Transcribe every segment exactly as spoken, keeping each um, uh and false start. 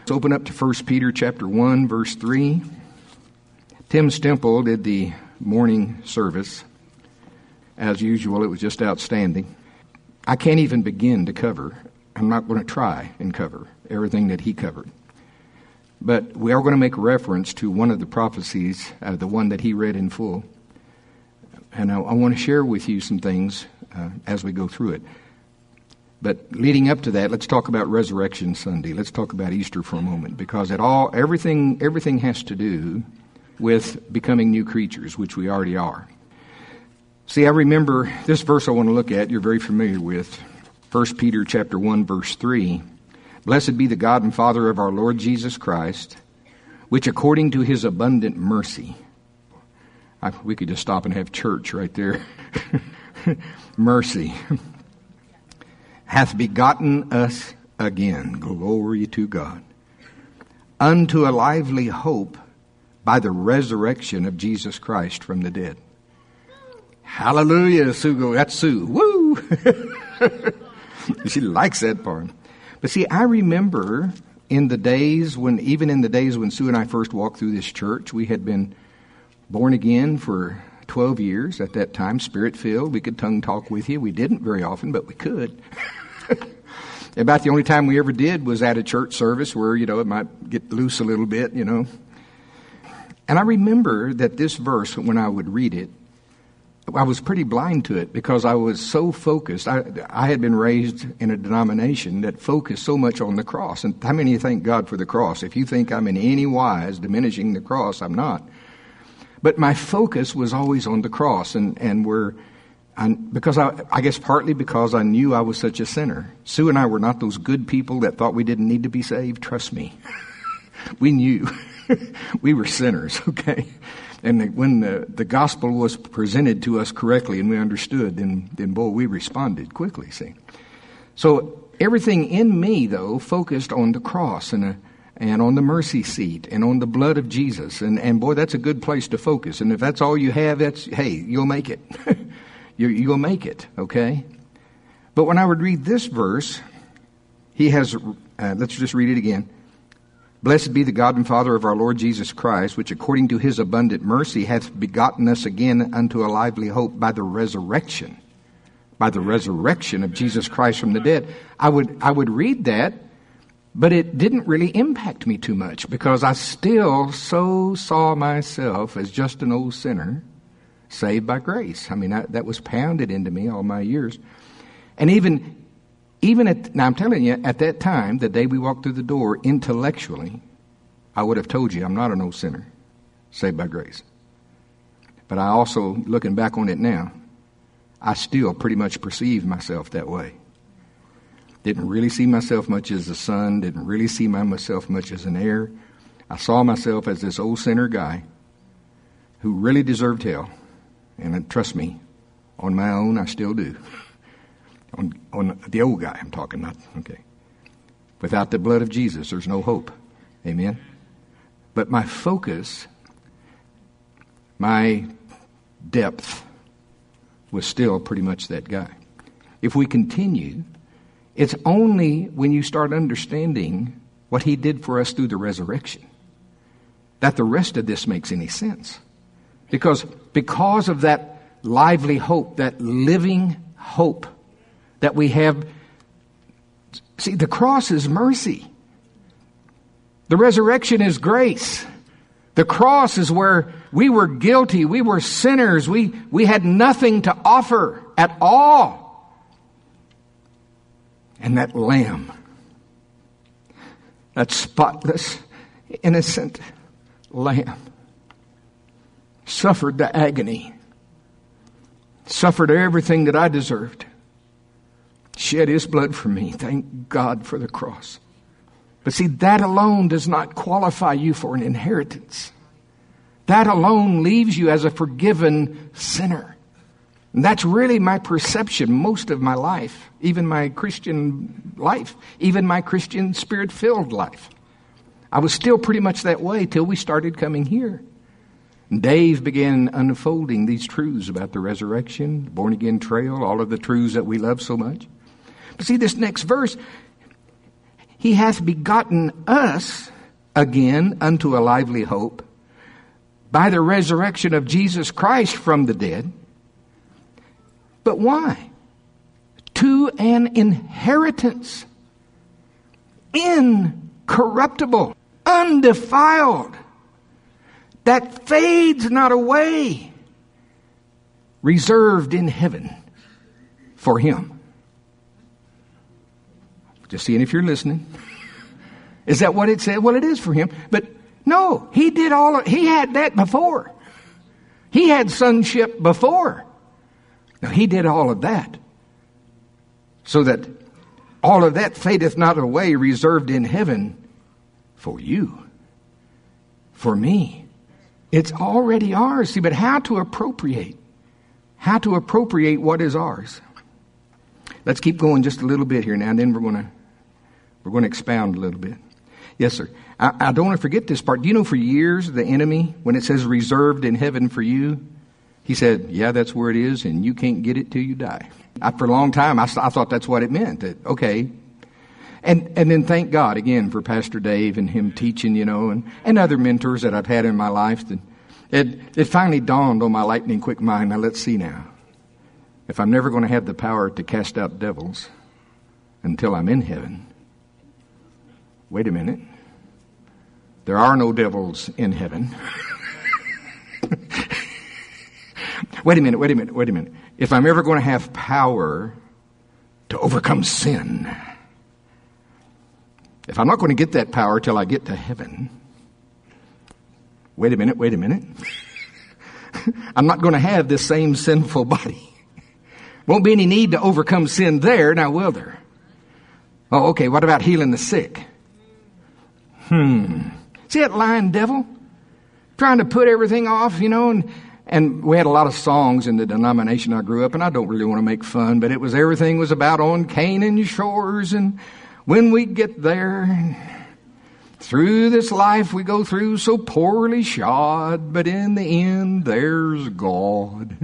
Let's open up to First Peter chapter one, verse three. Tim Stemple did the morning service. As usual, it was just outstanding. I can't even begin to cover. I'm not going to try and cover everything that he covered. But we are going to make reference to one of the prophecies, uh, the one that he read in full. And I, I want to share with you some things uh, as we go through it. But leading up to that, let's talk about Resurrection Sunday. Let's talk about Easter for a moment, because it all everything everything has to do with becoming new creatures, which we already are. See, I remember this verse I want to look at. You're very familiar with First Peter chapter one, verse three. Blessed be the God and Father of our Lord Jesus Christ, which according to his abundant mercy. I, we could just stop and have church right there. Mercy. Hath begotten us again, glory to God, unto a lively hope by the resurrection of Jesus Christ from the dead. Hallelujah, Sue. That's Sue. Woo! She likes that part. But see, I remember in the days when, even in the days when Sue and I first walked through this church, we had been born again for twelve years at that time, Spirit-filled. We could tongue talk with you. We didn't very often, but we could. About the only time we ever did was at a church service where, you know, it might get loose a little bit, you know. And I remember that this verse, when I would read it, I was pretty blind to it because I was so focused. I, I had been raised in a denomination that focused so much on the cross. And how many of you thank God for the cross? If you think I'm in any wise diminishing the cross, I'm not. But my focus was always on the cross. And, and we're, I, because I, I guess partly because I knew I was such a sinner. Sue and I were not those good people that thought we didn't need to be saved. Trust me. We knew. We were sinners, okay? And when the, the gospel was presented to us correctly and we understood, then, then boy, we responded quickly, see. So everything in me, though, focused on the cross and, uh, and on the mercy seat and on the blood of Jesus. And, and boy, that's a good place to focus. And if that's all you have, that's, hey, you'll make it. you, you'll make it, okay? But when I would read this verse, he has, uh, let's just read it again. Blessed be the God and Father of our Lord Jesus Christ, which according to his abundant mercy hath begotten us again unto a lively hope by the resurrection, by the resurrection of Jesus Christ from the dead. I would, I would read that, but it didn't really impact me too much because I still so saw myself as just an old sinner saved by grace. I mean, I, that was pounded into me all my years. And even Even at, now I'm telling you, at that time, the day we walked through the door, intellectually, I would have told you I'm not an old sinner, saved by grace. But I also, looking back on it now, I still pretty much perceive myself that way. Didn't really see myself much as a son, didn't really see myself much as an heir. I saw myself as this old sinner guy who really deserved hell. And uh, trust me, on my own, I still do. On, on the old guy I'm talking, not, okay. Without the blood of Jesus, there's no hope. Amen? But my focus, my depth was still pretty much that guy. If we continue, it's only when you start understanding what he did for us through the resurrection that the rest of this makes any sense. Because, because of that lively hope, that living hope, that we have, see, the cross is mercy. The resurrection is grace. The cross is where we were guilty. We were sinners. We, we had nothing to offer at all. And that lamb, that spotless, innocent lamb, suffered the agony, suffered everything that I deserved. Shed his blood for me. Thank God for the cross. But see, that alone does not qualify you for an inheritance. That alone leaves you as a forgiven sinner. And that's really my perception most of my life, even my Christian life, even my Christian Spirit-filled life. I was still pretty much that way till we started coming here. And Dave began unfolding these truths about the resurrection, the born-again trail, all of the truths that we love so much. But see, this next verse, He hath begotten us again unto a lively hope by the resurrection of Jesus Christ from the dead. But why? To an inheritance, incorruptible, undefiled, that fades not away, reserved in heaven for him. Just seeing if you're listening. Is that what it said? Well, it is for him. But no, he did all of, he had that before. He had sonship before. Now, he did all of that. So that all of that fadeth not away, reserved in heaven for you, for me. It's already ours. See, but how to appropriate? How to appropriate what is ours? Let's keep going just a little bit here now, and then we're going to we're going to expound a little bit. Yes, sir. I, I don't want to forget this part. Do you know for years the enemy, when it says reserved in heaven for you, he said, yeah, that's where it is, and you can't get it till you die. I, for a long time, I, I thought that's what it meant. That, okay. And and then thank God, again, for Pastor Dave and him teaching, you know, and, and other mentors that I've had in my life. That it, it finally dawned on my lightning quick mind, now let's see now. If I'm never going to have the power to cast out devils until I'm in heaven, wait a minute. There are no devils in heaven. Wait a minute, wait a minute, wait a minute. If I'm ever going to have power to overcome sin, if I'm not going to get that power till I get to heaven, wait a minute, wait a minute. I'm not going to have this same sinful body. Won't be any need to overcome sin there, now will there? Oh, okay, what about healing the sick? Hmm. See that lying devil? Trying to put everything off, you know, and And we had a lot of songs in the denomination I grew up in. I don't really want to make fun, but it was everything was about on Canaan shores. And when we get there, through this life we go through so poorly shod, but in the end there's God.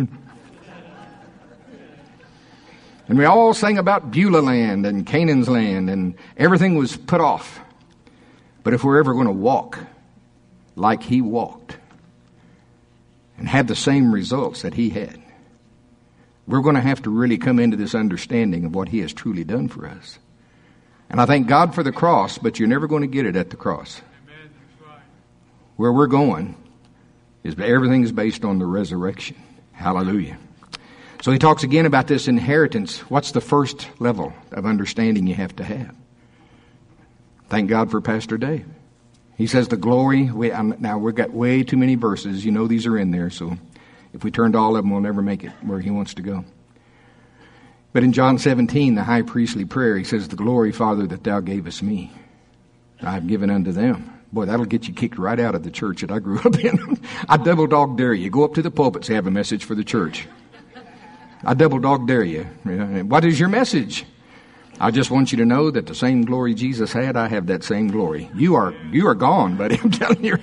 And we all sang about Beulah land and Canaan's land, and everything was put off. But if we're ever going to walk like he walked, and have the same results that he had, we're going to have to really come into this understanding of what he has truly done for us. And I thank God for the cross, but you're never going to get it at the cross. Amen. That's right. Where we're going is everything is based on the resurrection. Hallelujah. So he talks again about this inheritance. What's the first level of understanding you have to have? Thank God for Pastor Dave. He says the glory, we, I'm, now we've got way too many verses. You know these are in there, so if we turn to all of them, we'll never make it where he wants to go. But in John seventeen, the high priestly prayer, he says, the glory, Father, that thou gavest me, I have given unto them. Boy, that'll get you kicked right out of the church that I grew up in. I double dog dare you. Go up to the pulpit and say, I have a message for the church. I double dog dare you. What is your message? I just want you to know that the same glory Jesus had, I have that same glory. You are you are gone, buddy, I'm telling you.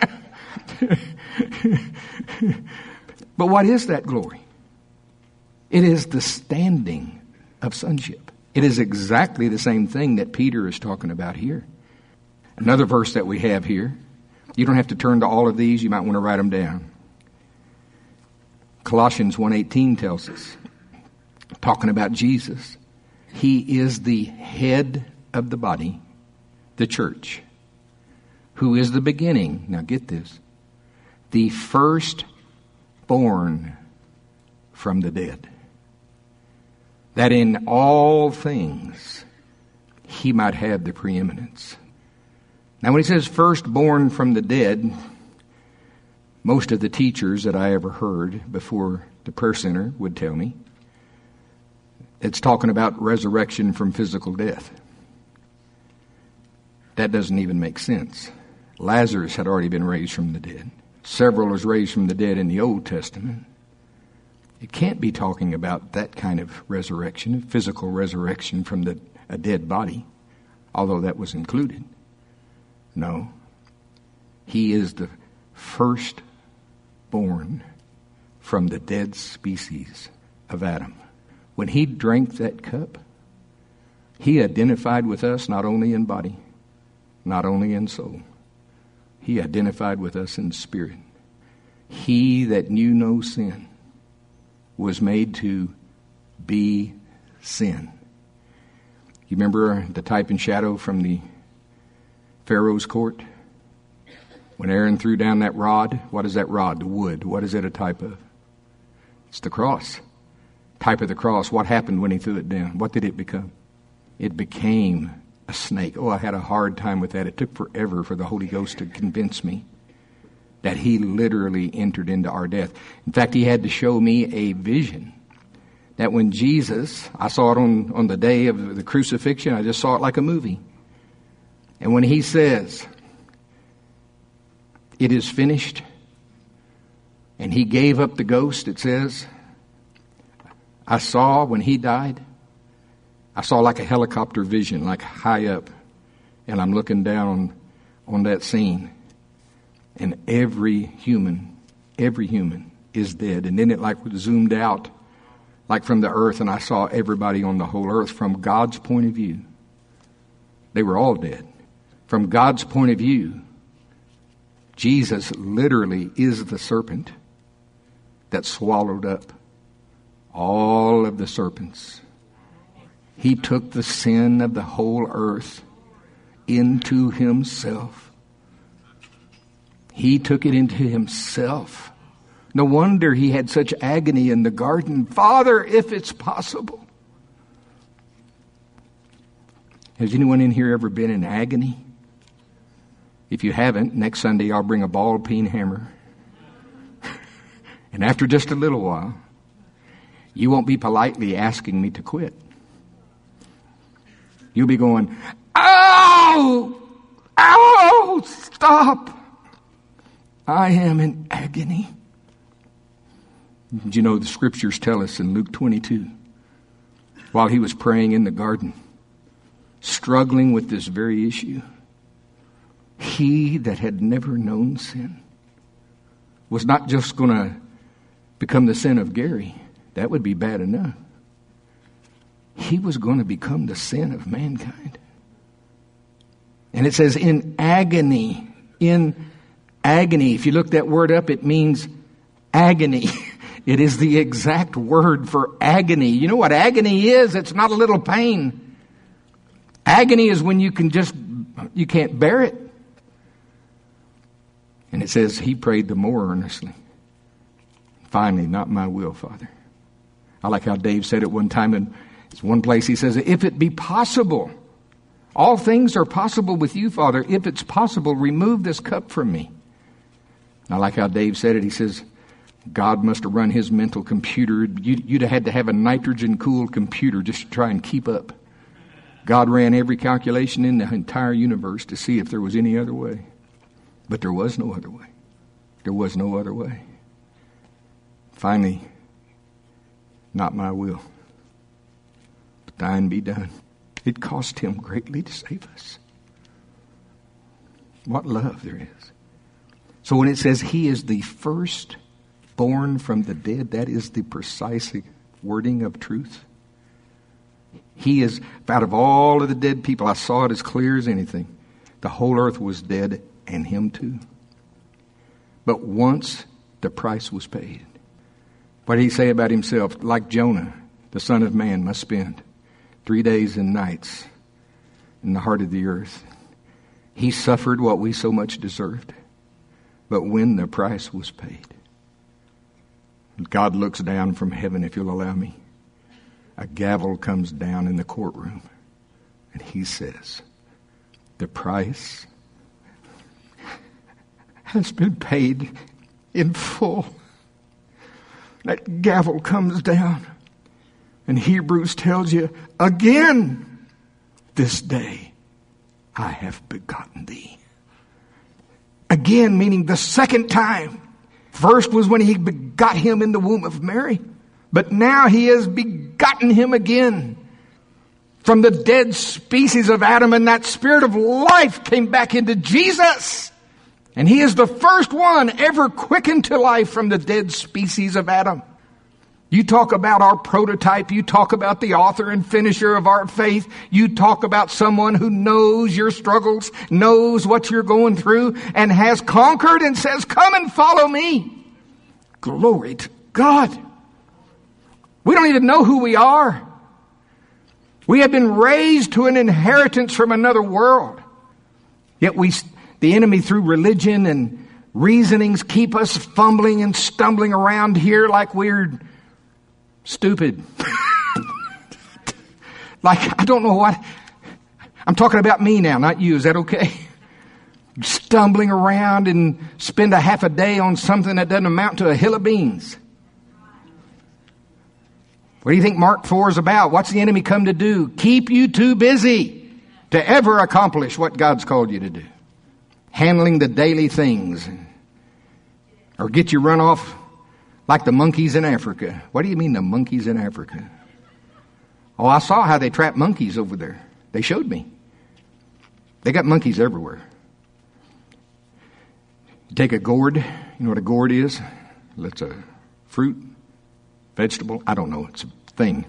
But what is that glory? It is the standing of sonship. It is exactly the same thing that Peter is talking about here. Another verse that we have here. You don't have to turn to all of these. You might want to write them down. Colossians one eighteen tells us, talking about Jesus, he is the head of the body, the church, who is the beginning. Now get this. The firstborn from the dead, that in all things he might have the preeminence. Now when he says firstborn from the dead, most of the teachers that I ever heard before the prayer center would tell me, it's talking about resurrection from physical death. That doesn't even make sense. Lazarus had already been raised from the dead. Several was raised from the dead in the Old Testament. It can't be talking about that kind of resurrection, physical resurrection from the, a dead body, although that was included. No. He is the firstborn from the dead species of Adam. When he drank that cup, He identified with us not only in body, not only in soul. He identified with us in spirit. He that knew no sin was made to be sin. You remember the type and shadow from the Pharaoh's court? When Aaron threw down that rod, what is that rod? The wood. What is it a type of? It's the cross. Type of the cross. What happened when he threw it down? What did it become? It became a snake. Oh, I had a hard time with that. It took forever for the Holy Ghost to convince me that he literally entered into our death. In fact, he had to show me a vision that when Jesus, I saw it on, on the day of the crucifixion, I just saw it like a movie. And when he says, it is finished, and he gave up the ghost, it says, I saw when he died, I saw like a helicopter vision, like high up, and I'm looking down on that scene, and every human, every human is dead. And then it like zoomed out, like from the earth, and I saw everybody on the whole earth from God's point of view. They were all dead. From God's point of view, Jesus literally is the serpent that swallowed up all of the serpents. He took the sin of the whole earth into himself. He took it into himself. No wonder he had such agony in the garden. Father, if it's possible. Has anyone in here ever been in agony? If you haven't, next Sunday I'll bring a ball peen hammer. And after just a little while, you won't be politely asking me to quit. You'll be going, ow! Ow! Stop! I am in agony. You know, the scriptures tell us in Luke twenty-two, while he was praying in the garden, struggling with this very issue, he that had never known sin was not just going to become the sin of Gary. That would be bad enough. He was going to become the sin of mankind. And it says in agony, in agony. If you look that word up, it means agony. It is the exact word for agony. You know what agony is? It's not a little pain. Agony is when you can just, you can't bear it. And it says he prayed the more earnestly. Finally, not my will, Father. I like how Dave said it one time in one place. He says, if it be possible, all things are possible with you, Father. If it's possible, remove this cup from me. I like how Dave said it. He says, God must have run his mental computer. You'd, you'd have had to have a nitrogen-cooled computer just to try and keep up. God ran every calculation in the entire universe to see if there was any other way. But there was no other way. There was no other way. Finally, not my will, but thine be done. It cost him greatly to save us. What love there is. So when it says he is the first born from the dead, that is the precise wording of truth. He is, out of all of the dead people, I saw it as clear as anything. The whole earth was dead, and him too. But once the price was paid, what did he say about himself? Like Jonah, the Son of Man must spend three days and nights in the heart of the earth. He suffered what we so much deserved. But when the price was paid, God looks down from heaven, if you'll allow me. A gavel comes down in the courtroom, and he says, the price has been paid in full. That gavel comes down, and Hebrews tells you, again, this day I have begotten thee. Again, meaning the second time. First was when he begot him in the womb of Mary. But now he has begotten him again from the dead species of Adam, and that spirit of life came back into Jesus. And he is the first one ever quickened to life from the dead species of Adam. You talk about our prototype. You talk about the author and finisher of our faith. You talk about someone who knows your struggles, knows what you're going through, and has conquered and says, come and follow me. Glory to God. We don't even know who we are. We have been raised to an inheritance from another world. Yet we, the enemy through religion and reasonings keep us fumbling and stumbling around here like we're stupid. Like, I don't know what. I'm talking about me now, not you. Is that okay? Stumbling around and spend a half a day on something that doesn't amount to a hill of beans. What do you think Mark four is about? What's the enemy come to do? Keep you too busy to ever accomplish what God's called you to do. Handling the daily things. Or get you run off like the monkeys in Africa. What do you mean the monkeys in Africa? Oh, I saw how they trap monkeys over there. They showed me. They got monkeys everywhere. You take a gourd. You know what a gourd is? That's a fruit, vegetable. I don't know. It's a thing.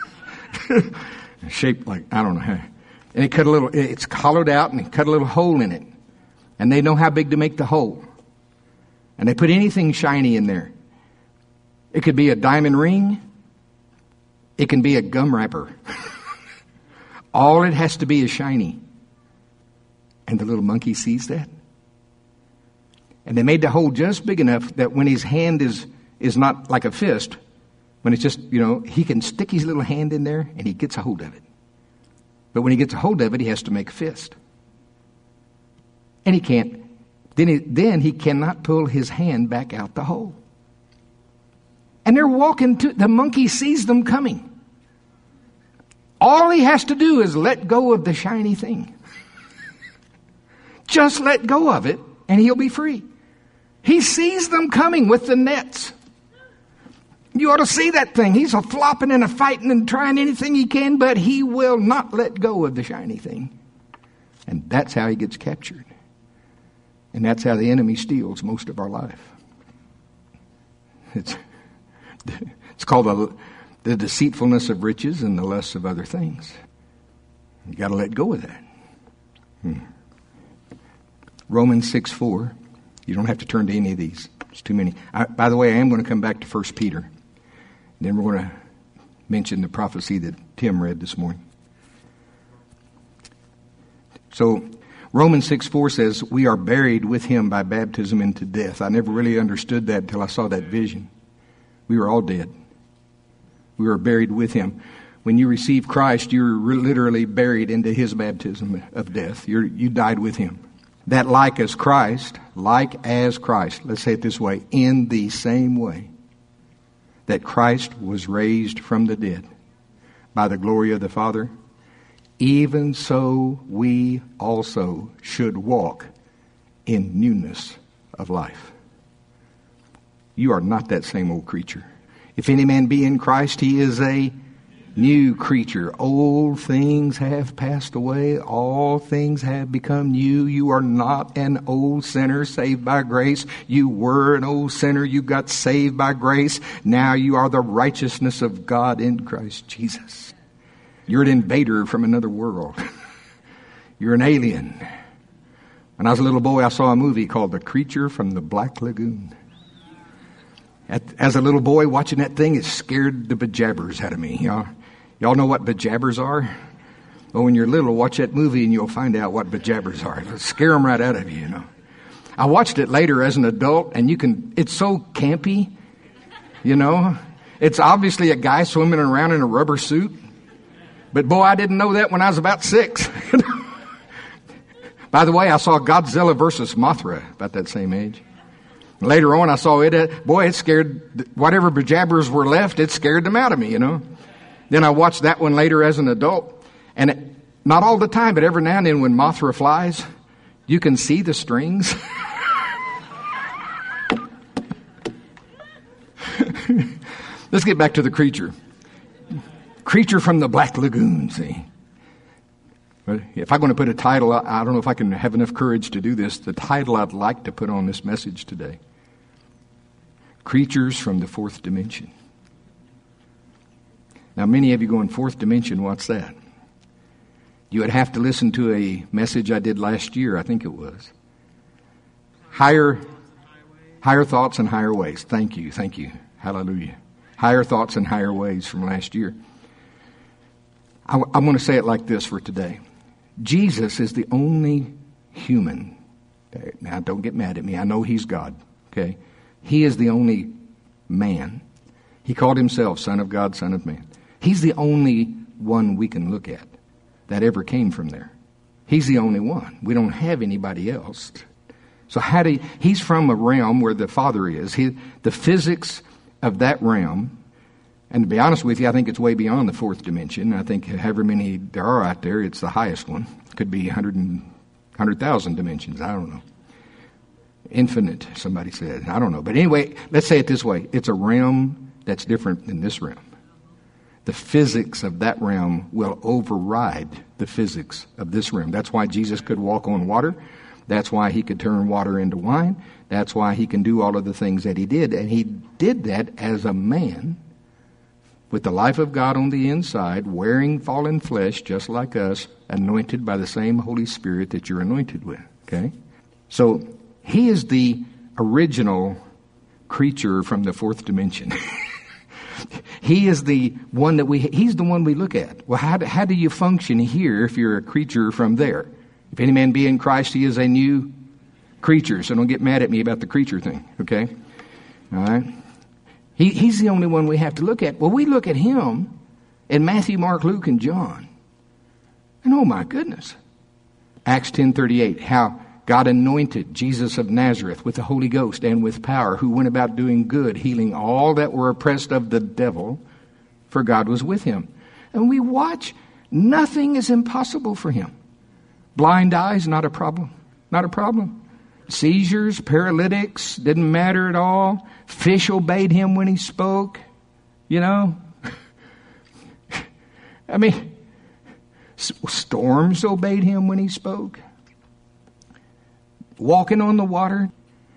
Shaped like, I don't know how. And they cut a little, it's hollowed out and they cut a little hole in it. And they know how big to make the hole. And they put anything shiny in there. It could be a diamond ring. It can be a gum wrapper. All it has to be is shiny. And the little monkey sees that. And they made the hole just big enough that when his hand is, is not like a fist, when it's just, you know, he can stick his little hand in there and he gets a hold of it. But when he gets a hold of it, he has to make a fist. And he can't. Then he, then he cannot pull his hand back out the hole. And they're walking to, the monkey sees them coming. All he has to do is let go of the shiny thing. Just let go of it and he'll be free. He sees them coming with the nets. You ought to see that thing. He's a flopping and a fighting and trying anything he can, but he will not let go of the shiny thing. And that's how he gets captured. And that's how the enemy steals most of our life. It's, it's called the, the deceitfulness of riches and the lust of other things. You got to let go of that. Hmm. Romans six four. You don't have to turn to any of these. It's too many. I, by the way, I am going to come back to First Peter. Then we're going to mention the prophecy that Tim read this morning. So Romans six four says, we are buried with him by baptism into death. I never really understood that until I saw that vision. We were all dead. We were buried with him. When you receive Christ, you're literally buried into his baptism of death. You're, you died with him. That like as Christ, like as Christ, let's say it this way, in the same way that Christ was raised from the dead by the glory of the Father, even so we also should walk in newness of life. You are not that same old creature. If any man be in Christ, he is a new creature. Old things have passed away. All things have become new. You are not an old sinner saved by grace. You were an old sinner. You got saved by grace. Now you are the righteousness of God in Christ Jesus. You're an invader from another world. You're an alien. When I was a little boy, I saw a movie called The Creature from the Black Lagoon. As a little boy watching that thing, it scared the bejabbers out of me. Y'all, y'all know what bejabbers are? Well, when you're little, watch that movie and you'll find out what bejabbers are. It'll scare them right out of you, you know. I watched it later as an adult, and you can, it's so campy, you know. It's obviously a guy swimming around in a rubber suit. But boy, I didn't know that when I was about six. By the way, I saw Godzilla versus Mothra about that same age. Later on, I saw it. Uh, boy, it scared whatever bejabbers were left. It scared them out of me, you know. Then I watched that one later as an adult. And it, not all the time, but every now and then when Mothra flies, you can see the strings. Let's get back to the creature. Creature from the Black Lagoon, see. But if I'm going to put a title, I don't know if I can have enough courage to do this. The title I'd like to put on this message today. Creatures from the Fourth Dimension. Now, many of you going, fourth dimension, what's that? You would have to listen to a message I did last year, I think it was. Higher, higher thoughts and higher ways. Thank you, thank you. Hallelujah. Higher thoughts and higher ways from last year. I, I want to say it like this for today. Jesus is the only human. Now, don't get mad at me. I know he's God, okay? He is the only man. He called himself Son of God, Son of Man. He's the only one we can look at that ever came from there. He's the only one. We don't have anybody else. So how do you, he's from a realm where the Father is. He, the physics of that realm, and to be honest with you, I think it's way beyond the fourth dimension. I think however many there are out there, it's the highest one. Could be one hundred, one hundred thousand dimensions. I don't know. Infinite, somebody said. I don't know. But anyway, let's say it this way. It's a realm that's different than this realm. The physics of that realm will override the physics of this realm. That's why Jesus could walk on water. That's why he could turn water into wine. That's why he can do all of the things that he did. And he did that as a man with the life of God on the inside, wearing fallen flesh just like us, anointed by the same Holy Spirit that you're anointed with. Okay? So he is the original creature from the fourth dimension. He is the one that we, he's the one we look at. Well, how do, how do you function here if you're a creature from there? If any man be in Christ, he is a new creature. So don't get mad at me about the creature thing, okay? All right? He, he's the only one we have to look at. Well, we look at him in Matthew, Mark, Luke, and John. And oh my goodness. Acts ten thirty-eight, how God anointed Jesus of Nazareth with the Holy Ghost and with power, who went about doing good, healing all that were oppressed of the devil, for God was with him. And we watch, nothing is impossible for him. Blind eyes, not a problem. Not a problem. Seizures, paralytics, didn't matter at all. Fish obeyed him when he spoke. You know? I mean, storms obeyed him when he spoke. Walking on the water.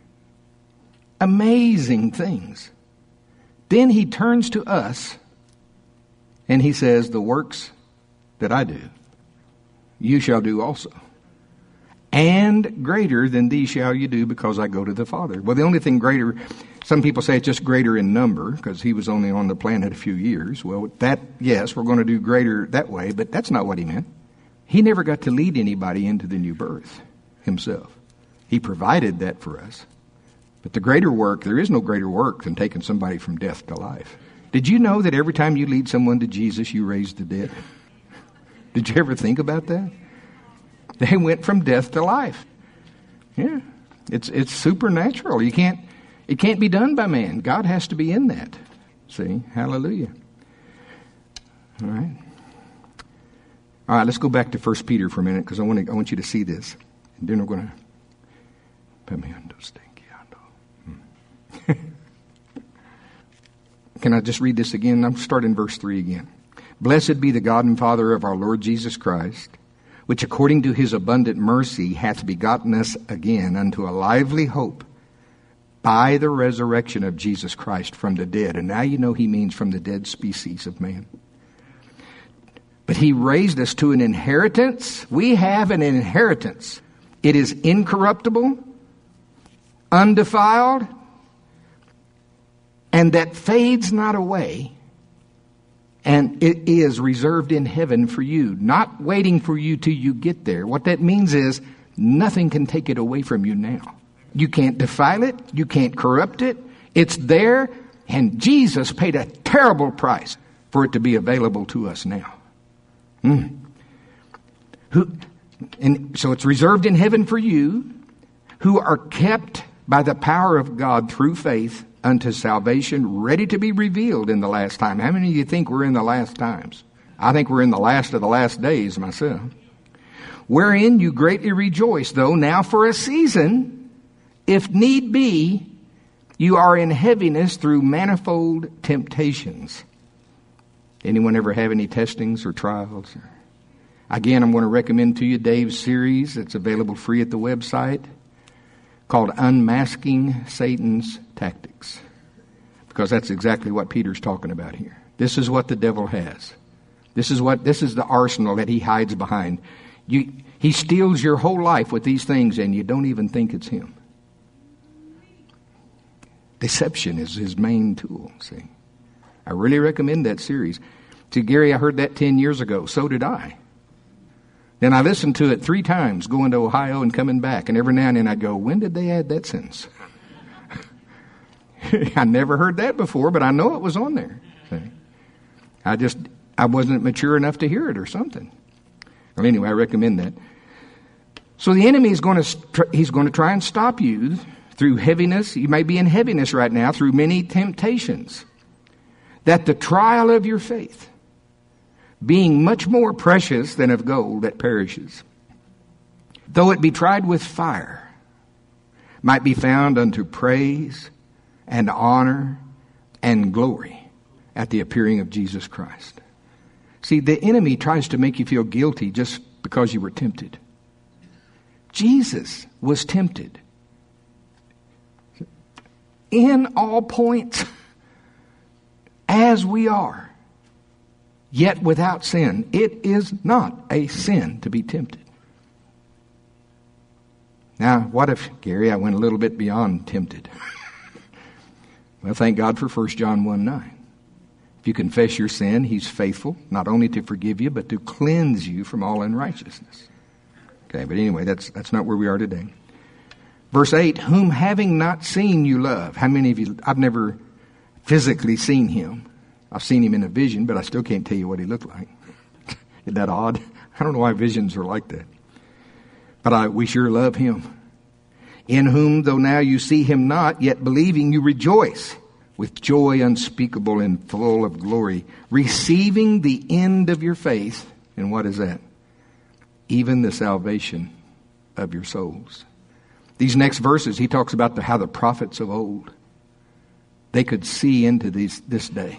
Amazing things. Then he turns to us and he says, the works that I do, you shall do also. And greater than these shall you do, because I go to the Father. Well, the only thing greater, some people say it's just greater in number, because he was only on the planet a few years. Well, that, yes, we're going to do greater that way, but that's not what he meant. He never got to lead anybody into the new birth himself. He provided that for us. But the greater work, there is no greater work than taking somebody from death to life. Did you know that every time you lead someone to Jesus, you raise the dead? Did you ever think about that? They went from death to life. Yeah. It's it's supernatural. You can't it can't be done by man. God has to be in that. See? Hallelujah. All right. All right, let's go back to First Peter for a minute, because I want to I want you to see this. And then we're going to Can I just read this again? I'm starting verse three again. Blessed be the God and Father of our Lord Jesus Christ, which according to his abundant mercy hath begotten us again unto a lively hope by the resurrection of Jesus Christ from the dead. And now you know he means from the dead species of man. But he raised us to an inheritance. We have an inheritance. It is incorruptible, undefiled, and that fades not away. And it is reserved in heaven for you, not waiting for you till you get there. What that means is nothing can take it away from you now. You can't defile it. You can't corrupt it. It's there, and Jesus paid a terrible price for it to be available to us now. Mm. Who, and so it's reserved in heaven for you, who are kept by the power of God through faith unto salvation, ready to be revealed in the last time. How many of you think we're in the last times? I think we're in the last of the last days myself. Wherein you greatly rejoice, though now for a season, if need be, you are in heaviness through manifold temptations. Anyone ever have any testings or trials? Again, I'm going to recommend to you Dave's series. It's available free at the website, called Unmasking Satan's Tactics. Because that's exactly what Peter's talking about here. This is what the devil has. This is what this is the arsenal that he hides behind. You, he steals your whole life with these things, and you don't even think it's him. Deception is his main tool, see. I really recommend that series. See, Gary, I heard that ten years ago. So did I. Then I listened to it three times, going to Ohio and coming back. And every now and then I'd go, when did they add that sentence? I never heard that before, but I know it was on there. See? I just, I wasn't mature enough to hear it or something. Well, anyway, I recommend that. So the enemy is going to, he's going to try and stop you through heaviness. You may be in heaviness right now through many temptations. That the trial of your faith, being much more precious than of gold that perishes, though it be tried with fire, might be found unto praise and honor and glory at the appearing of Jesus Christ. See, the enemy tries to make you feel guilty just because you were tempted. Jesus was tempted in all points as we are, yet without sin. It is not a sin to be tempted. Now, what if, Gary, I went a little bit beyond tempted? Well, thank God for First John one nine. If you confess your sin, he's faithful, not only to forgive you, but to cleanse you from all unrighteousness. Okay, but anyway, that's that's not where we are today. Verse eight, whom having not seen you love. How many of you, I've never physically seen him. I've seen him in a vision, but I still can't tell you what he looked like. Isn't that odd? I don't know why visions are like that. But I, we sure love him. In whom, though now you see him not, yet believing you rejoice with joy unspeakable and full of glory, receiving the end of your faith. And what is that? Even the salvation of your souls. These next verses, he talks about the, how the prophets of old, they could see into these, this day.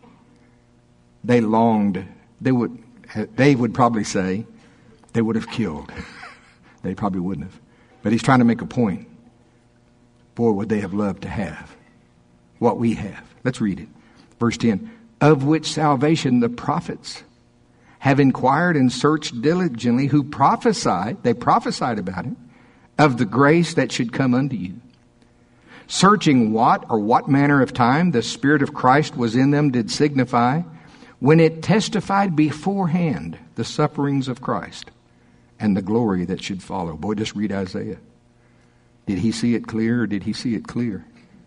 They longed. They would, they would probably say they would have killed. They probably wouldn't have. But he's trying to make a point. Boy, would they have loved to have what we have. Let's read it. Verse ten. Of which salvation the prophets have inquired and searched diligently, who prophesied, they prophesied about it, of the grace that should come unto you. Searching what or what manner of time the Spirit of Christ was in them did signify, when it testified beforehand the sufferings of Christ and the glory that should follow. Boy, just read Isaiah. Did he see it clear or did he see it clear?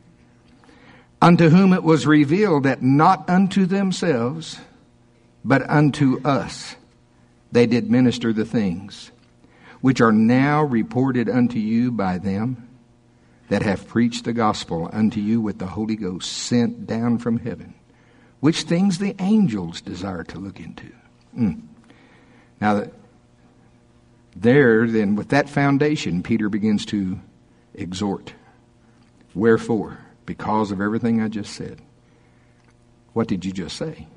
Unto whom it was revealed that not unto themselves, but unto us they did minister the things, which are now reported unto you by them that have preached the gospel unto you with the Holy Ghost sent down from heaven, which things the angels desire to look into. Mm. Now, that there, then, with that foundation, Peter begins to exhort. Wherefore, because of everything I just said. What did you just say?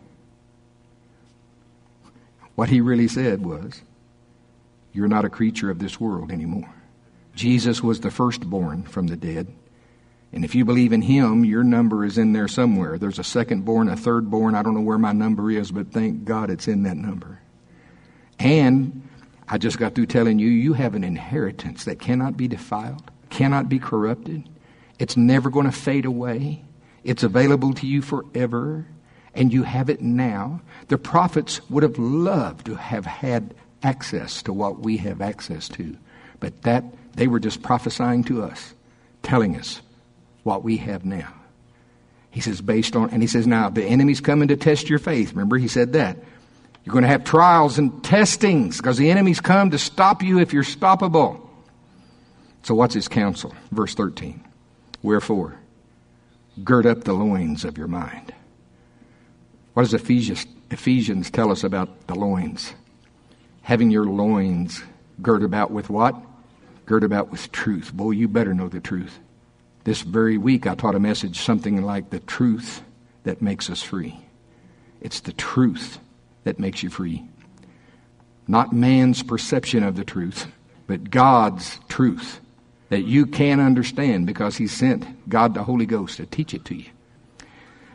What he really said was, you're not a creature of this world anymore. Jesus was the firstborn from the dead. And if you believe in him, your number is in there somewhere. There's a second-born, a third-born. I don't know where my number is, but thank God it's in that number. And I just got through telling you, you have an inheritance that cannot be defiled, cannot be corrupted. It's never going to fade away. It's available to you forever, and you have it now. The prophets would have loved to have had access to what we have access to, but that they were just prophesying to us, telling us what we have now. He says, based on, and he says, now the enemy's coming to test your faith. Remember, he said that. You're going to have trials and testings because the enemy's come to stop you if you're stoppable. So what's his counsel? Verse thirteen. Wherefore, gird up the loins of your mind. What does Ephesians, Ephesians tell us about the loins? Having your loins girt about with what? Girt about with truth. Boy, you better know the truth. This very week I taught a message something like the truth that makes us free. It's the truth that makes you free. Not man's perception of the truth, but God's truth that you can understand because he sent God the Holy Ghost to teach it to you.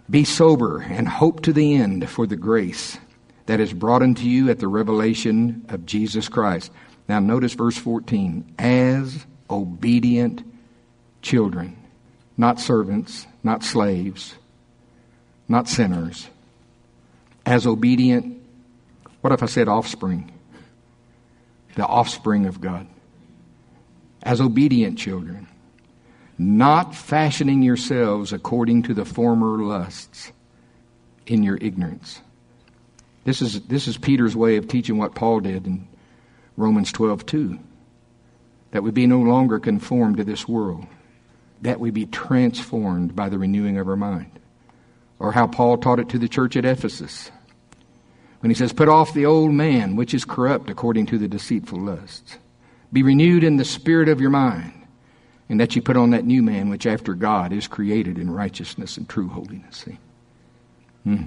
Be sober and hope to the end for the grace that is brought unto you at the revelation of Jesus Christ. Now notice verse fourteen. As obedient children, not servants, not slaves, not sinners. As obedient, what if I said offspring? The offspring of God. As obedient children, not fashioning yourselves according to the former lusts in your ignorance. This is this is Peter's way of teaching what Paul did in Romans twelve two. That we be no longer conformed to this world. That we be transformed by the renewing of our mind. Or how Paul taught it to the church at Ephesus. When he says, put off the old man, which is corrupt according to the deceitful lusts. Be renewed in the spirit of your mind. And that you put on that new man, which after God is created in righteousness and true holiness. See? Hmm.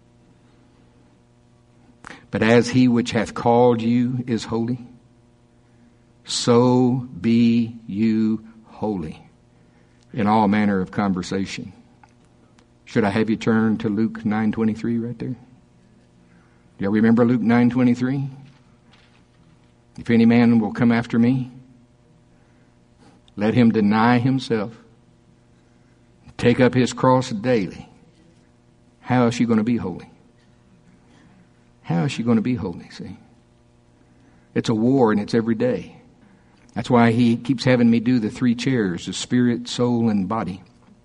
But as he which hath called you is holy, so be you holy in all manner of conversation. Should I have you turn to Luke nine twenty-three right there? Do you remember Luke nine twenty-three? If any man will come after me, let him deny himself, take up his cross daily. How is she going to be holy? How is she going to be holy, see? It's a war and it's every day. That's why he keeps having me do the three chairs, the spirit, soul, and body.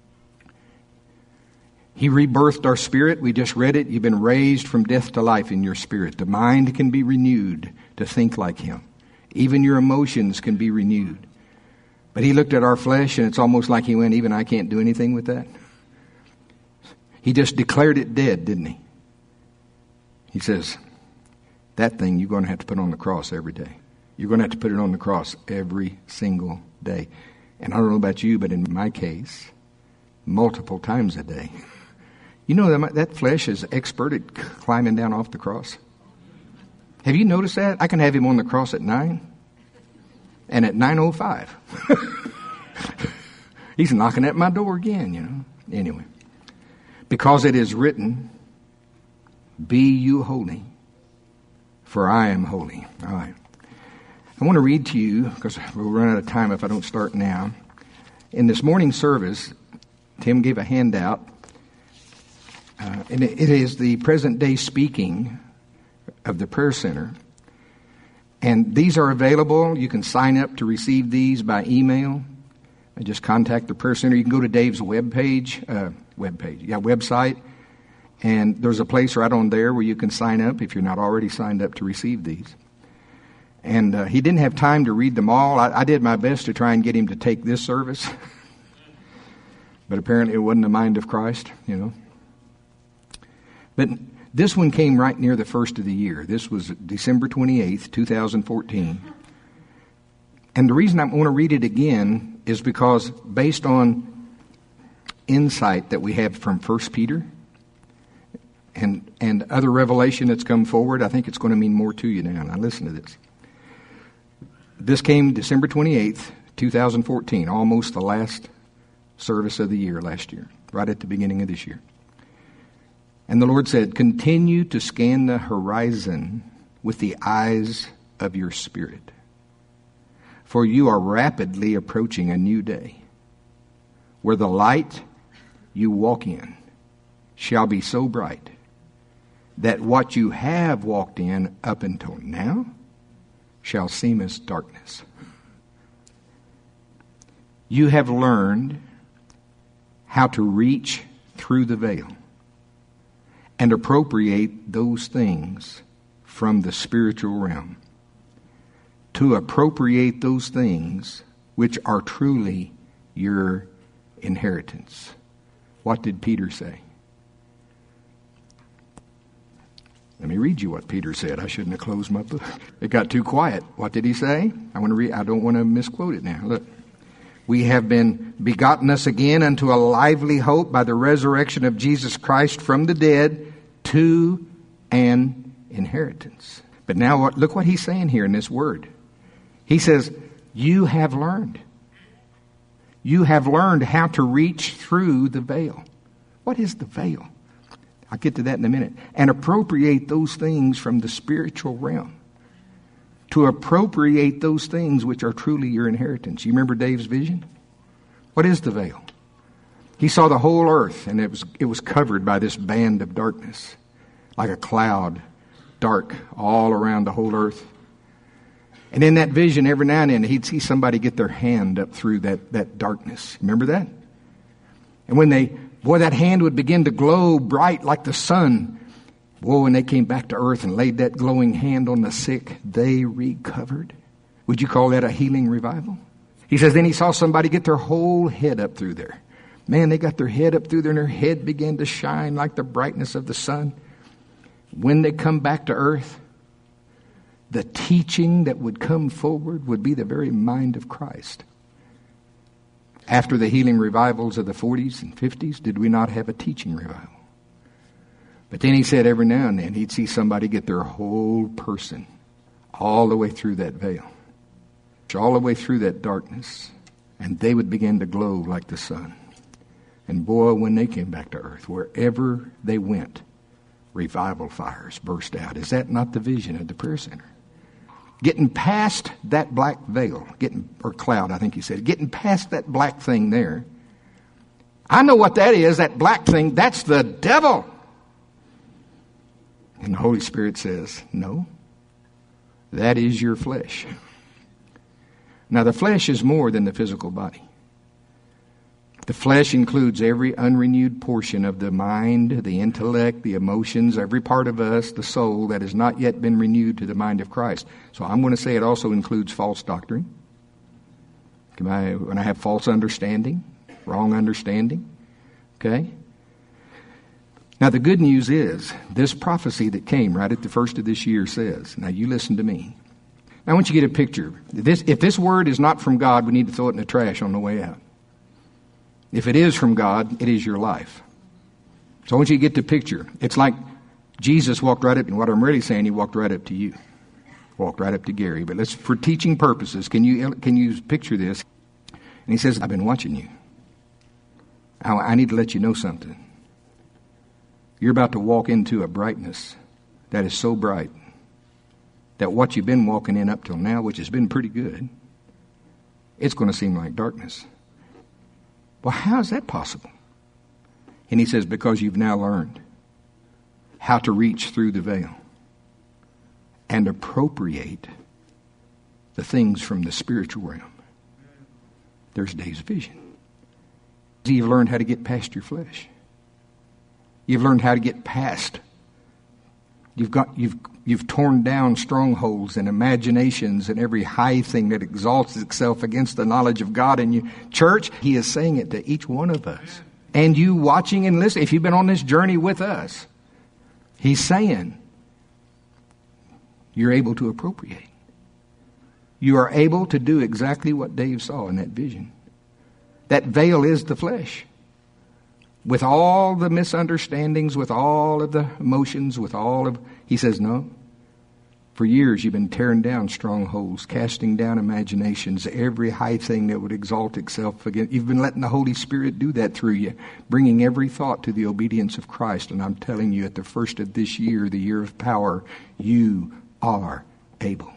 He rebirthed our spirit. We just read it. You've been raised from death to life in your spirit. The mind can be renewed to think like him. Even your emotions can be renewed. But he looked at our flesh, and it's almost like he went, even I can't do anything with that. He just declared it dead, didn't he? He says, that thing you're going to have to put on the cross every day. You're going to have to put it on the cross every single day. And I don't know about you, but in my case, multiple times a day. You know that that flesh is expert at climbing down off the cross. Have you noticed that? I can have him on the cross at nine. And at nine oh five, he's knocking at my door again, you know. Anyway, because it is written, be you holy, for I am holy. All right. I want to read to you, because we'll run out of time if I don't start now. In this morning service, Tim gave a handout, uh, and it, it is the present day speaking of the prayer center. And these are available. You can sign up to receive these by email. And just contact the prayer center. You can go to Dave's webpage, uh, webpage, yeah, website. And there's a place right on there where you can sign up if you're not already signed up to receive these. And uh, he didn't have time to read them all. I, I did my best to try and get him to take this service. But apparently it wasn't the mind of Christ, you know. But this one came right near the first of the year. This was December twenty-eighth, twenty fourteen. And the reason I want to read it again is because based on insight that we have from First Peter and, and other revelation that's come forward, I think it's going to mean more to you now. Now listen to this. This came December twenty-eighth, twenty fourteen, almost the last service of the year last year, right at the beginning of this year. And the Lord said, continue to scan the horizon with the eyes of your spirit. For you are rapidly approaching a new day, where the light you walk in shall be so bright that what you have walked in up until now shall seem as darkness. You have learned how to reach through the veil and appropriate those things from the spiritual realm. To appropriate those things which are truly your inheritance. What did Peter say? Let me read you what Peter said. I shouldn't have closed my book. It got too quiet. What did he say? I want to read. I don't want to misquote it now. Look. We have been begotten us again unto a lively hope by the resurrection of Jesus Christ from the dead to an inheritance. But now what, look what he's saying here in this word. He says, you have learned. You have learned how to reach through the veil. What is the veil? I'll get to that in a minute. And appropriate those things from the spiritual realm. To appropriate those things which are truly your inheritance. You remember Dave's vision? What is the veil? He saw the whole earth, and it was it was covered by this band of darkness, like a cloud, dark all around the whole earth. And in that vision, every now and then, he'd see somebody get their hand up through that, that darkness. Remember that? And when they, boy, that hand would begin to glow bright like the sun. Boy, when they came back to earth and laid that glowing hand on the sick, they recovered. Would you call that a healing revival? He says, then he saw somebody get their whole head up through there. Man, they got their head up through there, and their head began to shine like the brightness of the sun. When they come back to earth, the teaching that would come forward would be the very mind of Christ. After the healing revivals of the forties and fifties, did we not have a teaching revival? But then he said every now and then he'd see somebody get their whole person all the way through that veil, all the way through that darkness, and they would begin to glow like the sun. And boy, when they came back to earth, wherever they went, revival fires burst out. Is that not the vision of the prayer center? Getting past that black veil, getting or cloud, I think he said, getting past that black thing there. I know what that is, that black thing, that's the devil. And the Holy Spirit says, no, that is your flesh. Now, the flesh is more than the physical body. The flesh includes every unrenewed portion of the mind, the intellect, the emotions, every part of us, the soul that has not yet been renewed to the mind of Christ. So I'm going to say it also includes false doctrine. When I, when I have false understanding, wrong understanding. Okay? Now the good news is, this prophecy that came right at the first of this year says, now you listen to me. Now I want you to get a picture. This, if this word is not from God, we need to throw it in the trash on the way out. If it is from God, it is your life. So I want you to get the picture. It's like Jesus walked right up, and what I'm really saying, he walked right up to you. Walked right up to Gary. But let's, for teaching purposes, can you can you picture this? And he says, I've been watching you. I, I need to let you know something. You're about to walk into a brightness that is so bright that what you've been walking in up till now, which has been pretty good, it's going to seem like darkness. Well, how is that possible? And he says, because you've now learned how to reach through the veil and appropriate the things from the spiritual realm. There's Dave's vision. You've learned how to get past your flesh. You've learned how to get past. You've got you've you've torn down strongholds and imaginations and every high thing that exalts itself against the knowledge of God in you. Church, he is saying it to each one of us. And you watching and listening, if you've been on this journey with us, he's saying you're able to appropriate. You are able to do exactly what Dave saw in that vision. That veil is the flesh. With all the misunderstandings, with all of the emotions, with all of... He says, no. For years you've been tearing down strongholds, casting down imaginations, every high thing that would exalt itself against. You've been letting the Holy Spirit do that through you, bringing every thought to the obedience of Christ. And I'm telling you, at the first of this year, the year of power, you are able.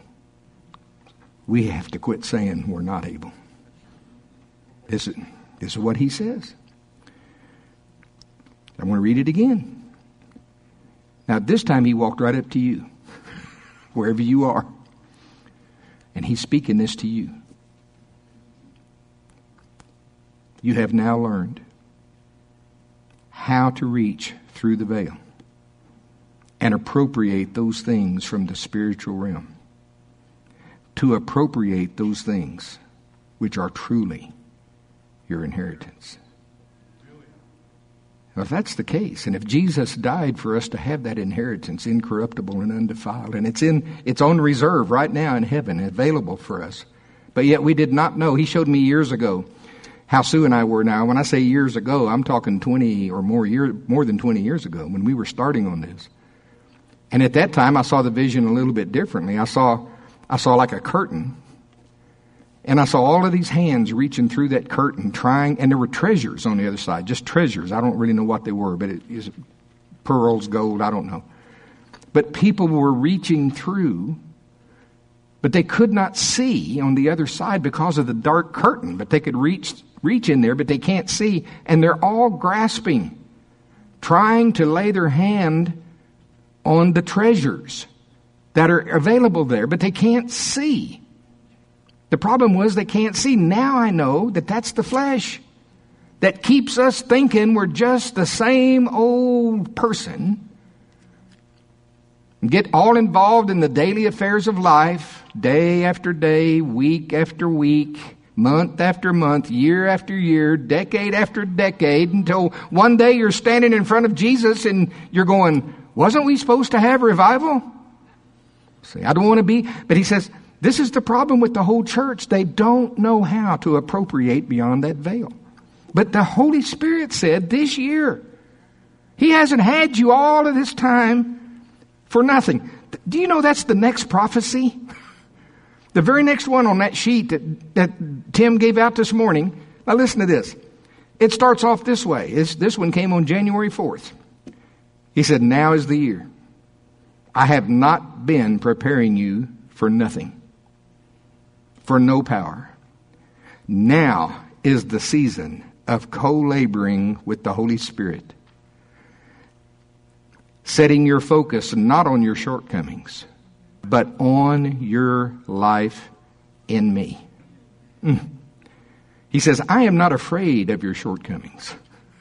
We have to quit saying we're not able. This is, this is what he says. I'm going to read it again. Now, this time he walked right up to you, wherever you are. And he's speaking this to you. You have now learned how to reach through the veil and appropriate those things from the spiritual realm. To appropriate those things which are truly your inheritance. Well, if that's the case, and if Jesus died for us to have that inheritance, incorruptible and undefiled, and it's in it's on reserve right now in heaven, available for us, but yet we did not know. He showed me years ago how Sue and I were now. When I say years ago, I'm talking twenty or more years, more than twenty years ago, when we were starting on this. And at that time, I saw the vision a little bit differently. I saw, I saw like a curtain, And I saw all of these hands reaching through that curtain trying, and there were treasures on the other side, just treasures. I don't really know what they were, but it is pearls, gold, I don't know. But people were reaching through, but they could not see on the other side because of the dark curtain. But they could reach reach in there, but they can't see. And they're all grasping, trying to lay their hand on the treasures that are available there, but they can't see. The problem was they can't see. Now I know that that's the flesh that keeps us thinking we're just the same old person. Get all involved in the daily affairs of life, day after day, week after week, month after month, year after year, decade after decade, until one day you're standing in front of Jesus and you're going, wasn't we supposed to have revival? See, I don't want to be, but he says, this is the problem with the whole church. They don't know how to appropriate beyond that veil. But the Holy Spirit said this year, he hasn't had you all of this time for nothing. Do you know that's the next prophecy? The very next one on that sheet that, that Tim gave out this morning. Now listen to this. It starts off this way. It's, this one came on January fourth. He said, now is the year. I have not been preparing you for nothing, for no power. Now is the season of co-laboring with the Holy Spirit. Setting your focus not on your shortcomings, but on your life in me. Mm. He says, I am not afraid of your shortcomings.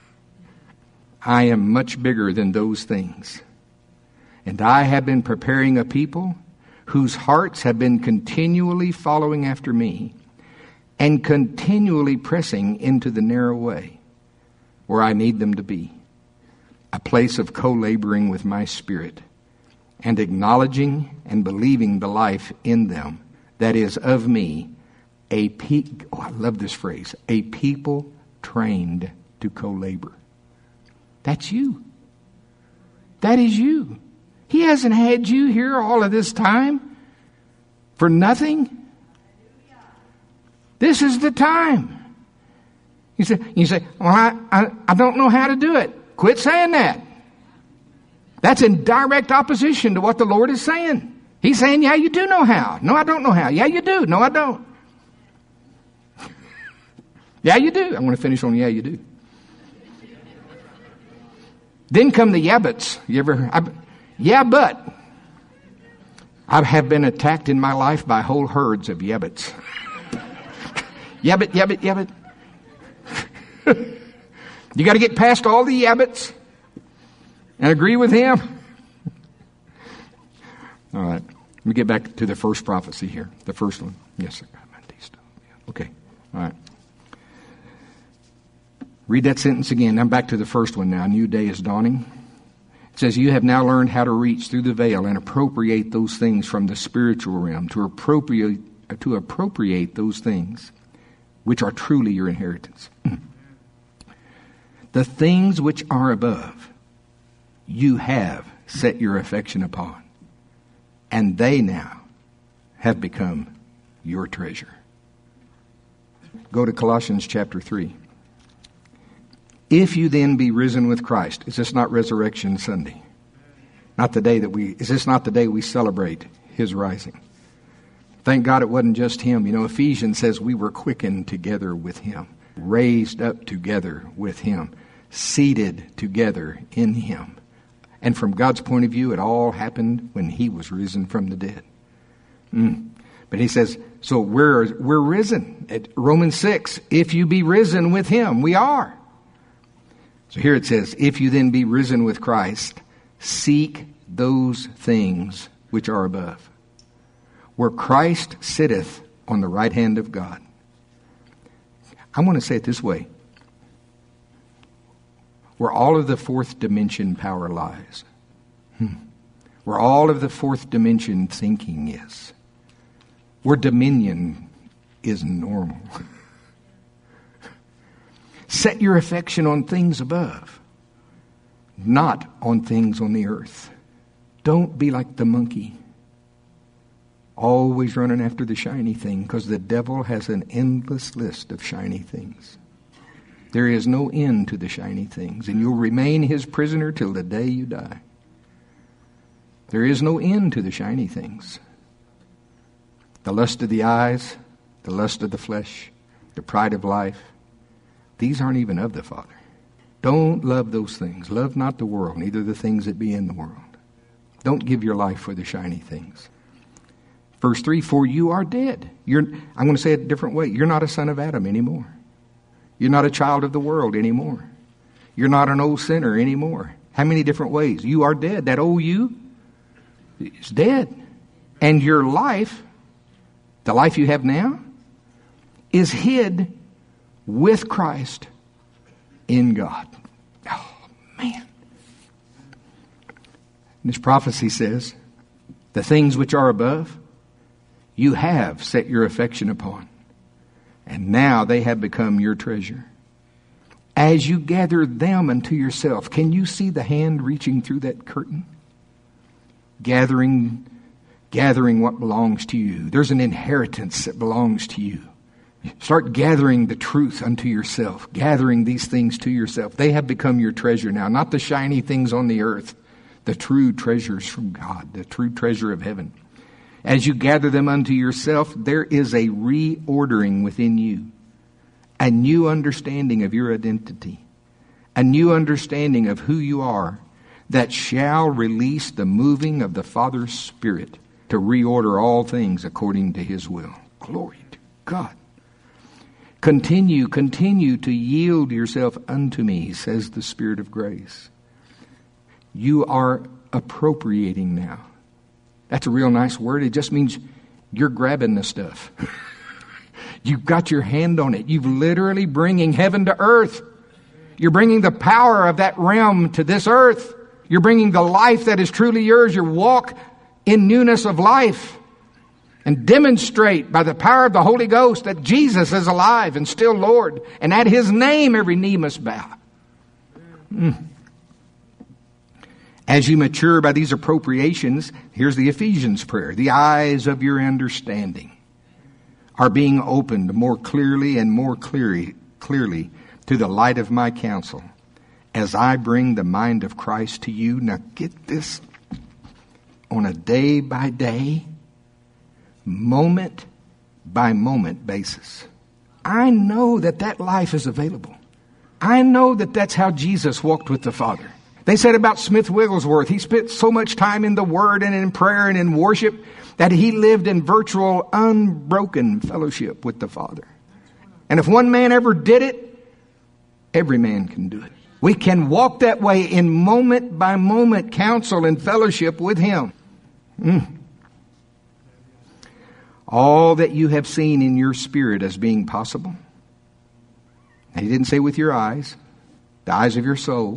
I am much bigger than those things. And I have been preparing a people whose hearts have been continually following after me and continually pressing into the narrow way where I need them to be. A place of co-laboring with my spirit and acknowledging and believing the life in them that is of me, a pe- oh, I love this phrase, a people trained to co-labor. That's you. That is you. He hasn't had you here all of this time for nothing. This is the time. You say, you say, well, I, I, I don't know how to do it. Quit saying that. That's in direct opposition to what the Lord is saying. He's saying, yeah, you do know how. No, I don't know how. Yeah, you do. No, I don't. Yeah, you do. I'm going to finish on yeah, you do. Then come the yeah buts. You ever, I, yeah, but. I have been attacked in my life by whole herds of yeah buts. Yeah, but, yeah, but, yeah, but. You got to get past all the yabbits and agree with him. All right. Let me get back to the first prophecy here. The first one. Yes, sir. Okay. All right. Read that sentence again. I'm back to the first one now. A new day is dawning. It says, you have now learned how to reach through the veil and appropriate those things from the spiritual realm, to appropriate, to appropriate those things which are truly your inheritance. The things which are above, you have set your affection upon, and they now have become your treasure. Go to Colossians chapter three. If you then be risen with Christ, is this not Resurrection Sunday? Not the day that we, is this not the day we celebrate his rising? Thank God it wasn't just him. You know, Ephesians says we were quickened together with him, raised up together with him, seated together in him. And from God's point of view, it all happened when he was risen from the dead. Mm. But he says, so we're, we're risen. At Romans six, if you be risen with him, we are. So here it says, if you then be risen with Christ, seek those things which are above, where Christ sitteth on the right hand of God. I want to say it this way. Where all of the fourth dimension power lies. Hmm. Where all of the fourth dimension thinking is. Where dominion is normal. Set your affection on things above, not on things on the earth. Don't be like the monkey. Always running after the shiny thing, because the devil has an endless list of shiny things. There is no end to the shiny things, and you'll remain his prisoner till the day you die. There is no end to the shiny things. The lust of the eyes, the lust of the flesh, the pride of life, these aren't even of the Father. Don't love those things. Love not the world, neither the things that be in the world. Don't give your life for the shiny things. Verse three, for you are dead. You're, I'm going to say it a different way. You're not a son of Adam anymore. You're not a child of the world anymore. You're not an old sinner anymore. How many different ways? You are dead. That old you is dead. And your life, the life you have now, is hid with Christ in God. Oh, man. This prophecy says, the things which are above, you have set your affection upon. And now they have become your treasure. As you gather them unto yourself, can you see the hand reaching through that curtain? Gathering, gathering what belongs to you. There's an inheritance that belongs to you. Start gathering the truth unto yourself. Gathering these things to yourself. They have become your treasure now. Not the shiny things on the earth. The true treasures from God. The true treasure of heaven. As you gather them unto yourself, there is a reordering within you. A new understanding of your identity. A new understanding of who you are that shall release the moving of the Father's Spirit to reorder all things according to His will. Glory to God. Continue, continue to yield yourself unto me, says the Spirit of grace. You are appropriating now. That's a real nice word. It just means you're grabbing the stuff. You've got your hand on it. You've literally bringing heaven to earth. You're bringing the power of that realm to this earth. You're bringing the life that is truly yours. Your walk in newness of life. And demonstrate by the power of the Holy Ghost that Jesus is alive and still Lord. And at His name every knee must bow. Mm. As you mature by these appropriations, here's the Ephesians prayer. The eyes of your understanding are being opened more clearly and more clearly, clearly to the light of my counsel as I bring the mind of Christ to you. Now get this, on a day by day, moment by moment basis. I know that that life is available. I know that that's how Jesus walked with the Father. They said about Smith Wigglesworth, he spent so much time in the Word and in prayer and in worship that he lived in virtual unbroken fellowship with the Father. And if one man ever did it, every man can do it. We can walk that way in moment by moment counsel and fellowship with Him. Mm. All that you have seen in your spirit as being possible. And He didn't say with your eyes, the eyes of your soul.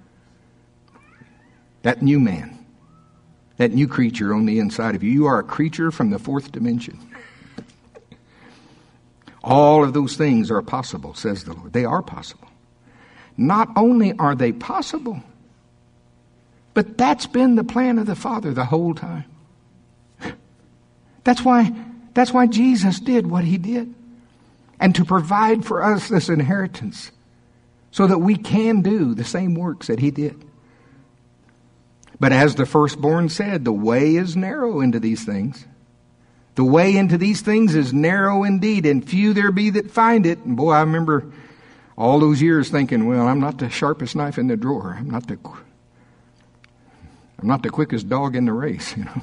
That new man, that new creature on the inside of you. You are a creature from the fourth dimension. All of those things are possible, says the Lord. They are possible. Not only are they possible, but that's been the plan of the Father the whole time. That's why, that's why Jesus did what He did. And to provide for us this inheritance so that we can do the same works that He did. But as the firstborn said, the way is narrow into these things. The way into these things is narrow indeed, and few there be that find it. And boy, I remember all those years thinking, well, I'm not the sharpest knife in the drawer. I'm not the, I'm not the quickest dog in the race, you know.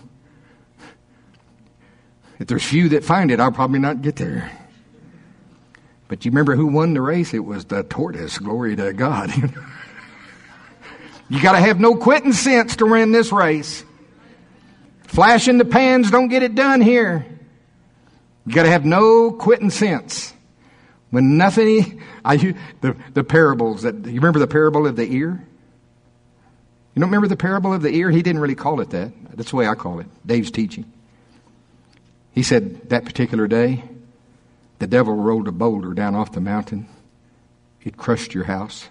If there's few that find it, I'll probably not get there. But you remember who won the race? It was the tortoise. Glory to God. You got to have no quitting sense to win this race. Flash in the pans don't get it done here. You got to have no quitting sense. When nothing, I the the parables that you remember the parable of the ear. You don't remember the parable of the ear? He didn't really call it that. That's the way I call it. Dave's teaching. He said that particular day, the devil rolled a boulder down off the mountain. It crushed your house,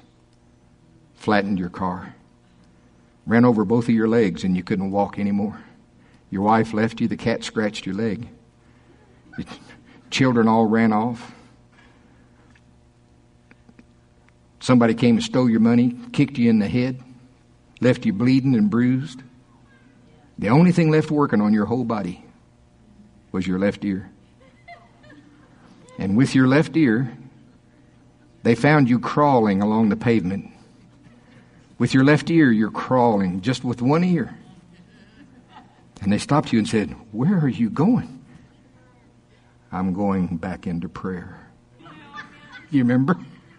flattened your car, ran over both of your legs, and you couldn't walk anymore. Your wife left you. The cat scratched your leg. Your children all ran off. Somebody came and stole your money, kicked you in the head, left you bleeding and bruised. The only thing left working on your whole body was your left ear. And with your left ear, they found you crawling along the pavement. With your left ear, you're crawling just with one ear. And they stopped you and said, "Where are you going?" "I'm going back into prayer." You remember?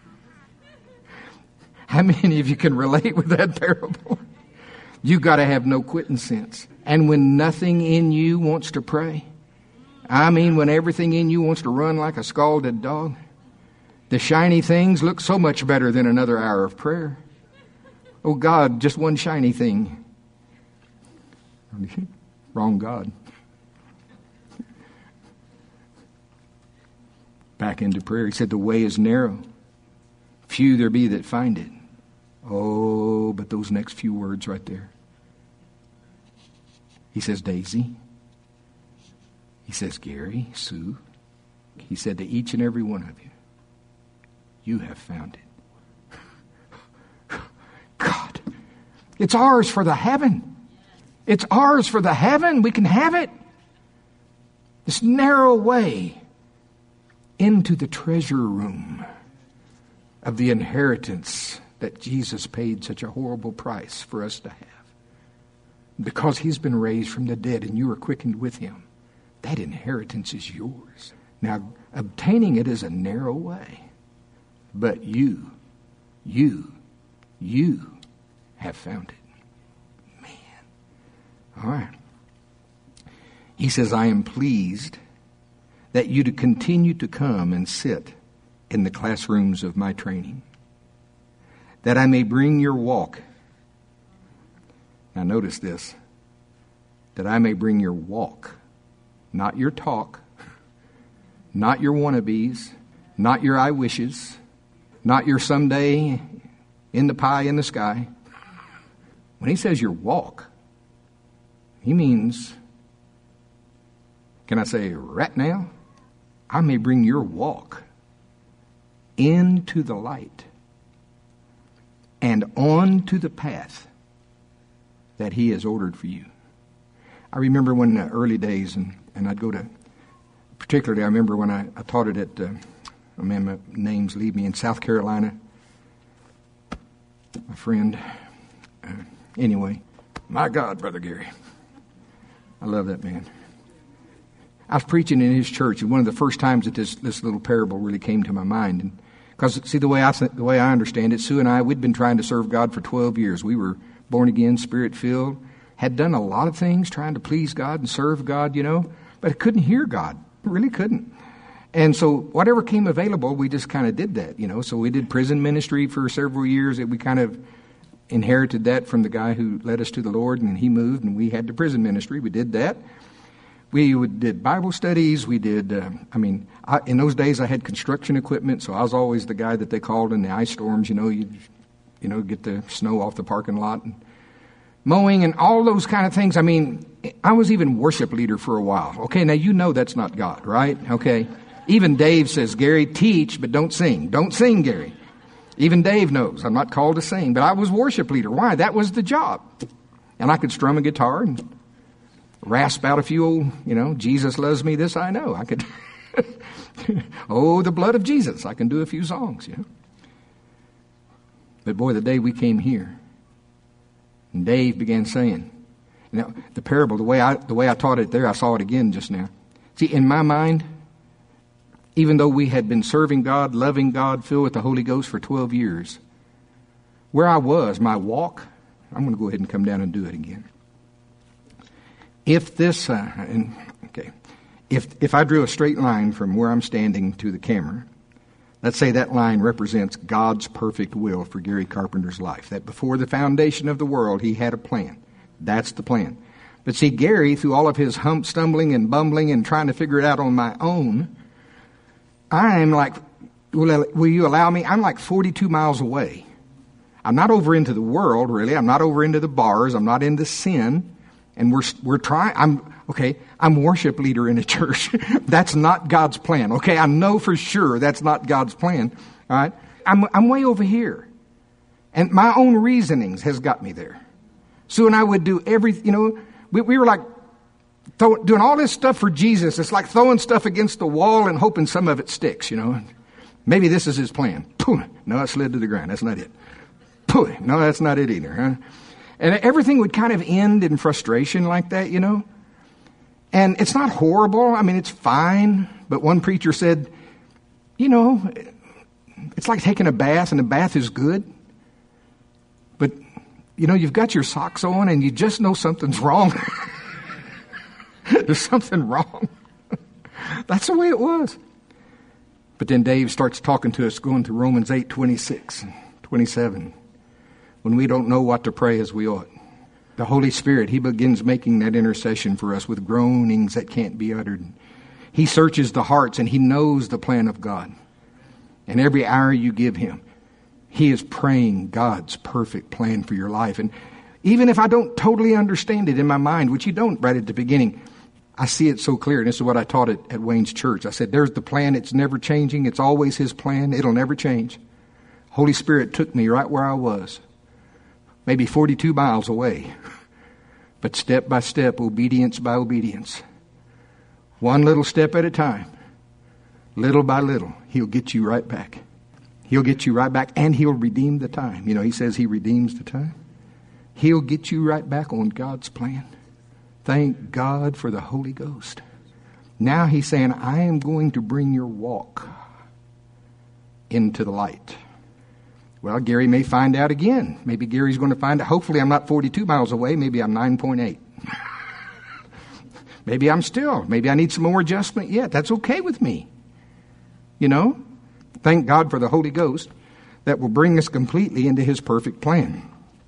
How many of you can relate with that parable? You got to have no quitting sense. And when nothing in you wants to pray, I mean when everything in you wants to run like a scalded dog, the shiny things look so much better than another hour of prayer. Oh God, just one shiny thing. Wrong God. Back into prayer. He said the way is narrow. Few there be that find it. Oh, but those next few words right there. He says, Daisy. He says, Gary, Sue. He said to each and every one of you, you have found it. God, it's ours for the heaven. It's ours for the heaven. We can have it. This narrow way into the treasure room of the inheritance that Jesus paid such a horrible price for us to have. Because he's been raised from the dead and you are quickened with him, that inheritance is yours. Now, obtaining it is a narrow way. But you, you, you have found it. Man. All right. He says, I am pleased that you to continue to come and sit in the classrooms of my training, that I may bring your walk. Now notice this, that I may bring your walk, not your talk, not your wannabes, not your I wishes, not your someday in the pie in the sky. When he says your walk, he means, can I say right now? I may bring your walk into the light and on to the path that he has ordered for you. I remember when the early days, and, and I'd go to, particularly I remember when I, I taught it at, uh, oh man, my names leave me, in South Carolina. My friend, uh, anyway, my God, Brother Gary. I love that man. I was preaching in his church, and one of the first times that this, this little parable really came to my mind. And because, see, the way I th- the way I understand it, Sue and I, we'd been trying to serve God for twelve years. We were born again, spirit-filled, had done a lot of things trying to please God and serve God, you know, but couldn't hear God. Really couldn't. And so whatever came available, we just kind of did that, you know. So we did prison ministry for several years. We kind of inherited that from the guy who led us to the Lord, and he moved, and we had the prison ministry. We did that. We would, did Bible studies. We did, uh, I mean, I, in those days I had construction equipment, so I was always the guy that they called in the ice storms, you know, you you know, get the snow off the parking lot, and mowing and all those kind of things. I mean, I was even worship leader for a while. Okay, now you know that's not God, right? Okay. Even Dave says, Gary, teach, but don't sing. Don't sing, Gary. Even Dave knows I'm not called to sing, but I was worship leader. Why? That was the job. And I could strum a guitar and rasp out a few old, you know, Jesus loves me, this I know. I could, oh, the blood of Jesus. I can do a few songs, you know. But boy, the day we came here, and Dave began saying, now the parable, the way I the way I taught it there, I saw it again just now. See, in my mind, even though we had been serving God, loving God, filled with the Holy Ghost for twelve years, where I was, my walk, I'm going to go ahead and come down and do it again. If this, uh, and, okay, if if I drew a straight line from where I'm standing to the camera, let's say that line represents God's perfect will for Gary Carpenter's life. That before the foundation of the world, he had a plan. That's the plan. But see, Gary, through all of his hump stumbling and bumbling and trying to figure it out on my own, I'm like, will, will you allow me? I'm like forty-two miles away. I'm not over into the world, really. I'm not over into the bars. I'm not into sin. And we're we're trying. I'm okay. I'm worship leader in a church. That's not God's plan. Okay, I know for sure that's not God's plan. All right, I'm I'm way over here, and my own reasonings has got me there. Sue and I would do every. You know, we we were like throw, doing all this stuff for Jesus. It's like throwing stuff against the wall and hoping some of it sticks. You know, maybe this is his plan. No, it slid to the ground. That's not it. No, that's not it either. Huh? And everything would kind of end in frustration like that, you know. And it's not horrible. I mean, it's fine. But one preacher said, you know, it's like taking a bath, and a bath is good. But, you know, you've got your socks on, and you just know something's wrong. There's something wrong. That's the way it was. But then Dave starts talking to us, going to Romans eight, twenty-six and twenty-seven. When we don't know what to pray as we ought. The Holy Spirit, He begins making that intercession for us with groanings that can't be uttered. He searches the hearts, and He knows the plan of God. And every hour you give Him, He is praying God's perfect plan for your life. And even if I don't totally understand it in my mind, which you don't right at the beginning, I see it so clear. And this is what I taught at, at Wayne's church. I said, there's the plan. It's never changing. It's always His plan. It'll never change. Holy Spirit took me right where I was. Maybe forty-two miles away. But step by step, obedience by obedience. One little step at a time. Little by little, He'll get you right back. He'll get you right back, and He'll redeem the time. You know, He says He redeems the time. He'll get you right back on God's plan. Thank God for the Holy Ghost. Now He's saying, I am going to bring your walk into the light. Well, Gary may find out again. Maybe Gary's going to find out. Hopefully I'm not forty-two miles away. Maybe I'm nine point eight. Maybe I'm still. Maybe I need some more adjustment yet. That's okay with me. You know? Thank God for the Holy Ghost that will bring us completely into His perfect plan.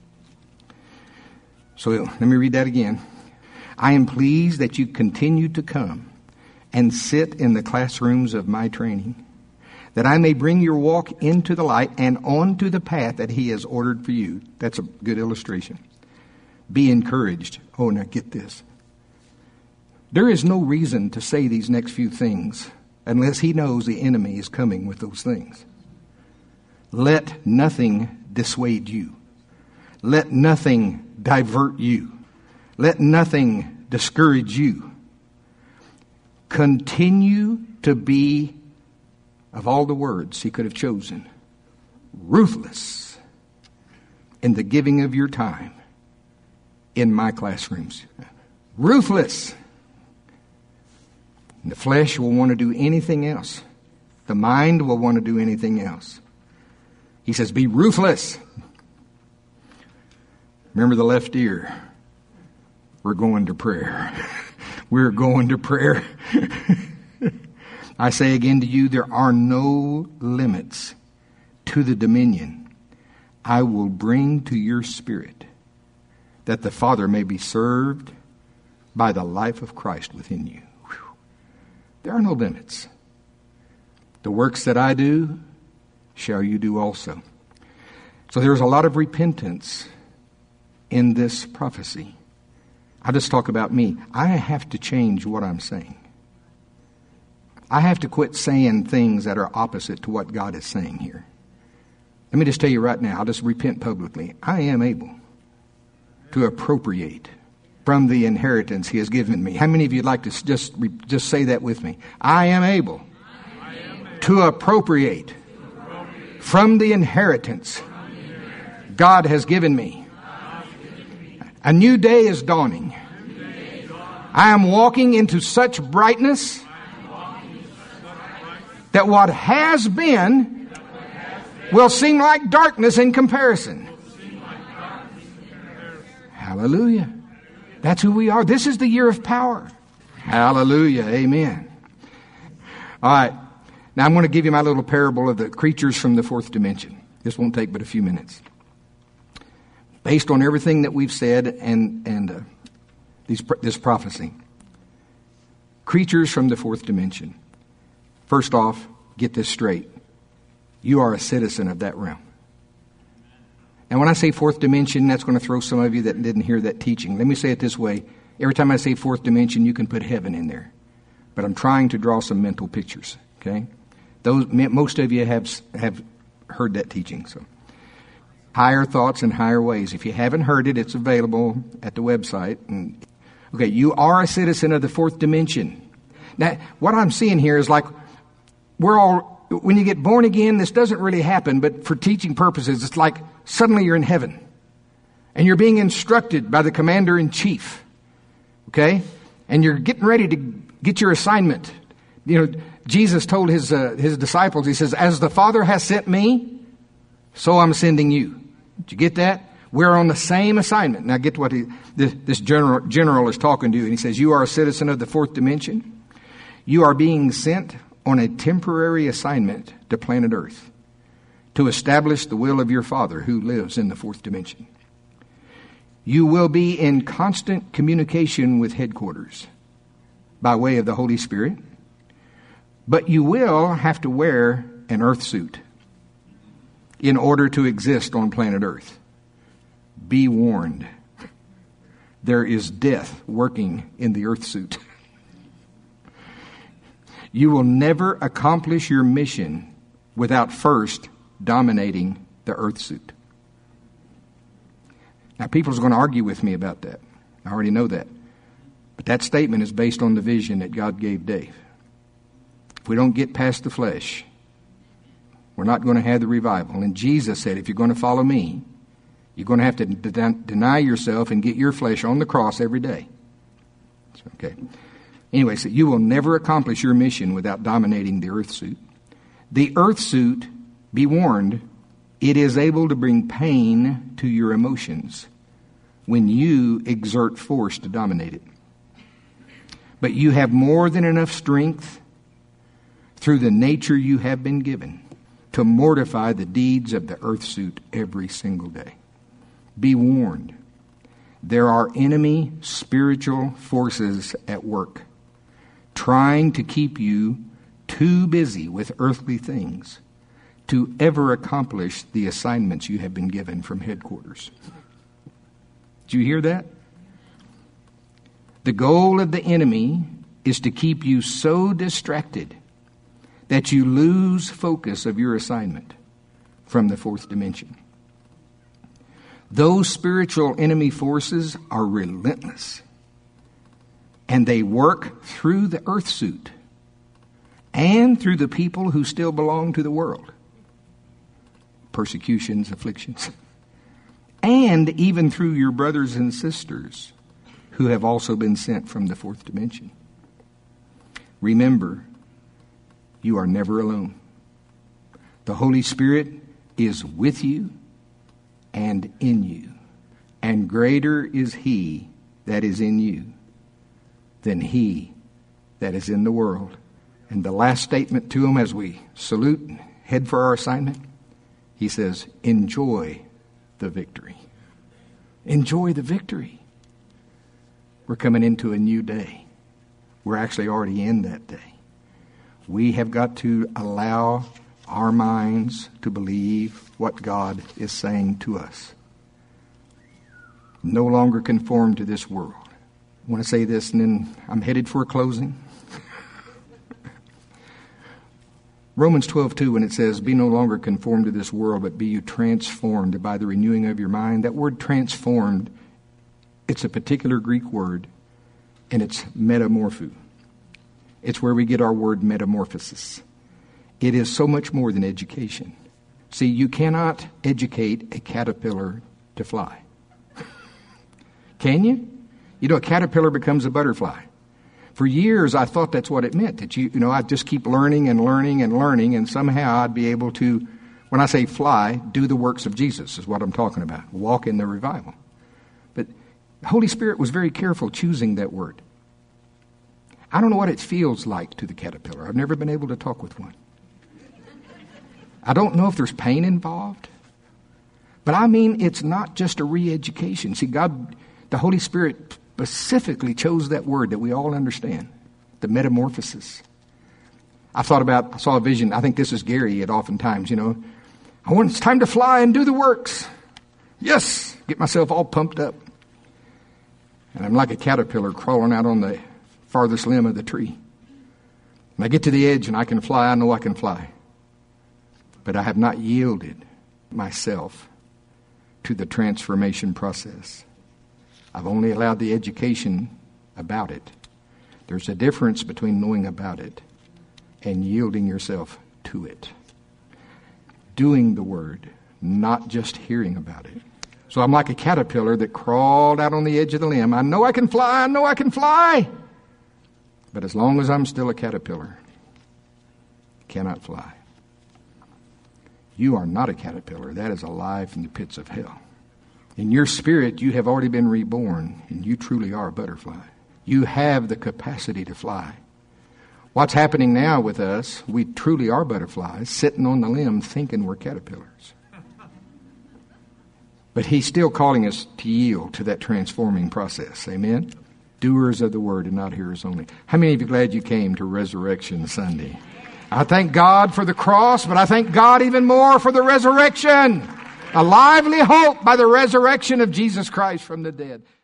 So let me read that again. I am pleased that you continue to come and sit in the classrooms of my training, that I may bring your walk into the light and onto the path that He has ordered for you. That's a good illustration. Be encouraged. Oh, now get this. There is no reason to say these next few things unless He knows the enemy is coming with those things. Let nothing dissuade you. Let nothing divert you. Let nothing discourage you. Continue to be, of all the words He could have chosen, ruthless in the giving of your time in my classrooms. Ruthless. The flesh will want to do anything else. The mind will want to do anything else. He says, be ruthless. Remember the left ear. We're going to prayer. We're going to prayer. I say again to you, there are no limits to the dominion I will bring to your spirit, that the Father may be served by the life of Christ within you. Whew. There are no limits. The works that I do shall you do also. So there's a lot of repentance in this prophecy. I'll just talk about me. I have to change what I'm saying. I have to quit saying things that are opposite to what God is saying here. Let me just tell you right now, I'll just repent publicly. I am able to appropriate from the inheritance He has given me. How many of you would like to just, just say that with me? I am able, I am able to appropriate, to appropriate from the inheritance, from the inheritance God has given me. A new day is dawning. I am walking into such brightness that what has been will seem like darkness in comparison. Hallelujah. That's who we are. This is the year of power. Hallelujah. Amen. All right. Now I'm going to give you my little parable of the creatures from the fourth dimension. This won't take but a few minutes. Based on everything that we've said and, and uh, these, this prophecy. Creatures from the fourth dimension. First off, get this straight. You are a citizen of that realm. And when I say fourth dimension, that's going to throw some of you that didn't hear that teaching. Let me say it this way. Every time I say fourth dimension, you can put heaven in there. But I'm trying to draw some mental pictures, okay? Those, most of you have have heard that teaching. So, higher thoughts and higher ways. If you haven't heard it, it's available at the website. And, okay, you are a citizen of the fourth dimension. Now, what I'm seeing here is like we're all, when you get born again, this doesn't really happen, but for teaching purposes, it's like suddenly you're in heaven. And you're being instructed by the commander-in-chief, okay? And you're getting ready to get your assignment. You know, Jesus told his uh, his disciples, he says, as the Father has sent me, so I'm sending you. Did you get that? We're on the same assignment. Now get what he, this, this general, general is talking to you. And he says, you are a citizen of the fourth dimension. You are being sent on a temporary assignment to planet Earth to establish the will of your Father who lives in the fourth dimension. You will be in constant communication with headquarters by way of the Holy Spirit, but you will have to wear an earth suit in order to exist on planet Earth. Be warned. There is death working in the earth suit. You will never accomplish your mission without first dominating the earth suit. Now, people are going to argue with me about that. I already know that. But that statement is based on the vision that God gave Dave. If we don't get past the flesh, we're not going to have the revival. And Jesus said, if you're going to follow me, you're going to have to de- deny yourself and get your flesh on the cross every day. Okay. Anyway, so you will never accomplish your mission without dominating the earth suit. The earth suit, be warned, it is able to bring pain to your emotions when you exert force to dominate it. But you have more than enough strength through the nature you have been given to mortify the deeds of the earth suit every single day. Be warned. There are enemy spiritual forces at work trying to keep you too busy with earthly things to ever accomplish the assignments you have been given from headquarters. Did you hear that? The goal of the enemy is to keep you so distracted that you lose focus of your assignment from the fourth dimension. Those spiritual enemy forces are relentless, and they work through the earth suit and through the people who still belong to the world. Persecutions, afflictions, and even through your brothers and sisters who have also been sent from the fourth dimension. Remember, you are never alone. The Holy Spirit is with you and in you, and greater is He that is in you than he that is in the world. And the last statement to him as we salute and head for our assignment, he says, enjoy the victory. Enjoy the victory. We're coming into a new day. We're actually already in that day. We have got to allow our minds to believe what God is saying to us. No longer conform to this world. I want to say this, and then I'm headed for a closing. Romans twelve two, when it says, be no longer conformed to this world, but be you transformed by the renewing of your mind. That word transformed, it's a particular Greek word, and it's metamorpho. It's where we get our word metamorphosis. It is so much more than education. See, you cannot educate a caterpillar to fly. Can you? You know, a caterpillar becomes a butterfly. For years, I thought that's what it meant. That you, you know, I'd just keep learning and learning and learning, and somehow I'd be able to, when I say fly, do the works of Jesus is what I'm talking about. Walk in the revival. But the Holy Spirit was very careful choosing that word. I don't know what it feels like to the caterpillar. I've never been able to talk with one. I don't know if there's pain involved. But I mean, it's not just a re-education. See, God, the Holy Spirit specifically chose that word that we all understand, the metamorphosis. I thought about, I saw a vision. I think this is Gary at oftentimes, you know. I want, it's time to fly and do the works. Yes, get myself all pumped up. And I'm like a caterpillar crawling out on the farthest limb of the tree. And I get to the edge and I can fly. I know I can fly. But I have not yielded myself to the transformation process. I've only allowed the education about it. There's a difference between knowing about it and yielding yourself to it. Doing the word, not just hearing about it. So I'm like a caterpillar that crawled out on the edge of the limb. I know I can fly, I know I can fly. But as long as I'm still a caterpillar, I cannot fly. You are not a caterpillar. That is alive from the pits of hell. In your spirit, you have already been reborn, and you truly are a butterfly. You have the capacity to fly. What's happening now with us, we truly are butterflies, sitting on the limb thinking we're caterpillars. But he's still calling us to yield to that transforming process. Amen? Doers of the word and not hearers only. How many of you glad you came to Resurrection Sunday? I thank God for the cross, but I thank God even more for the resurrection. A lively hope by the resurrection of Jesus Christ from the dead.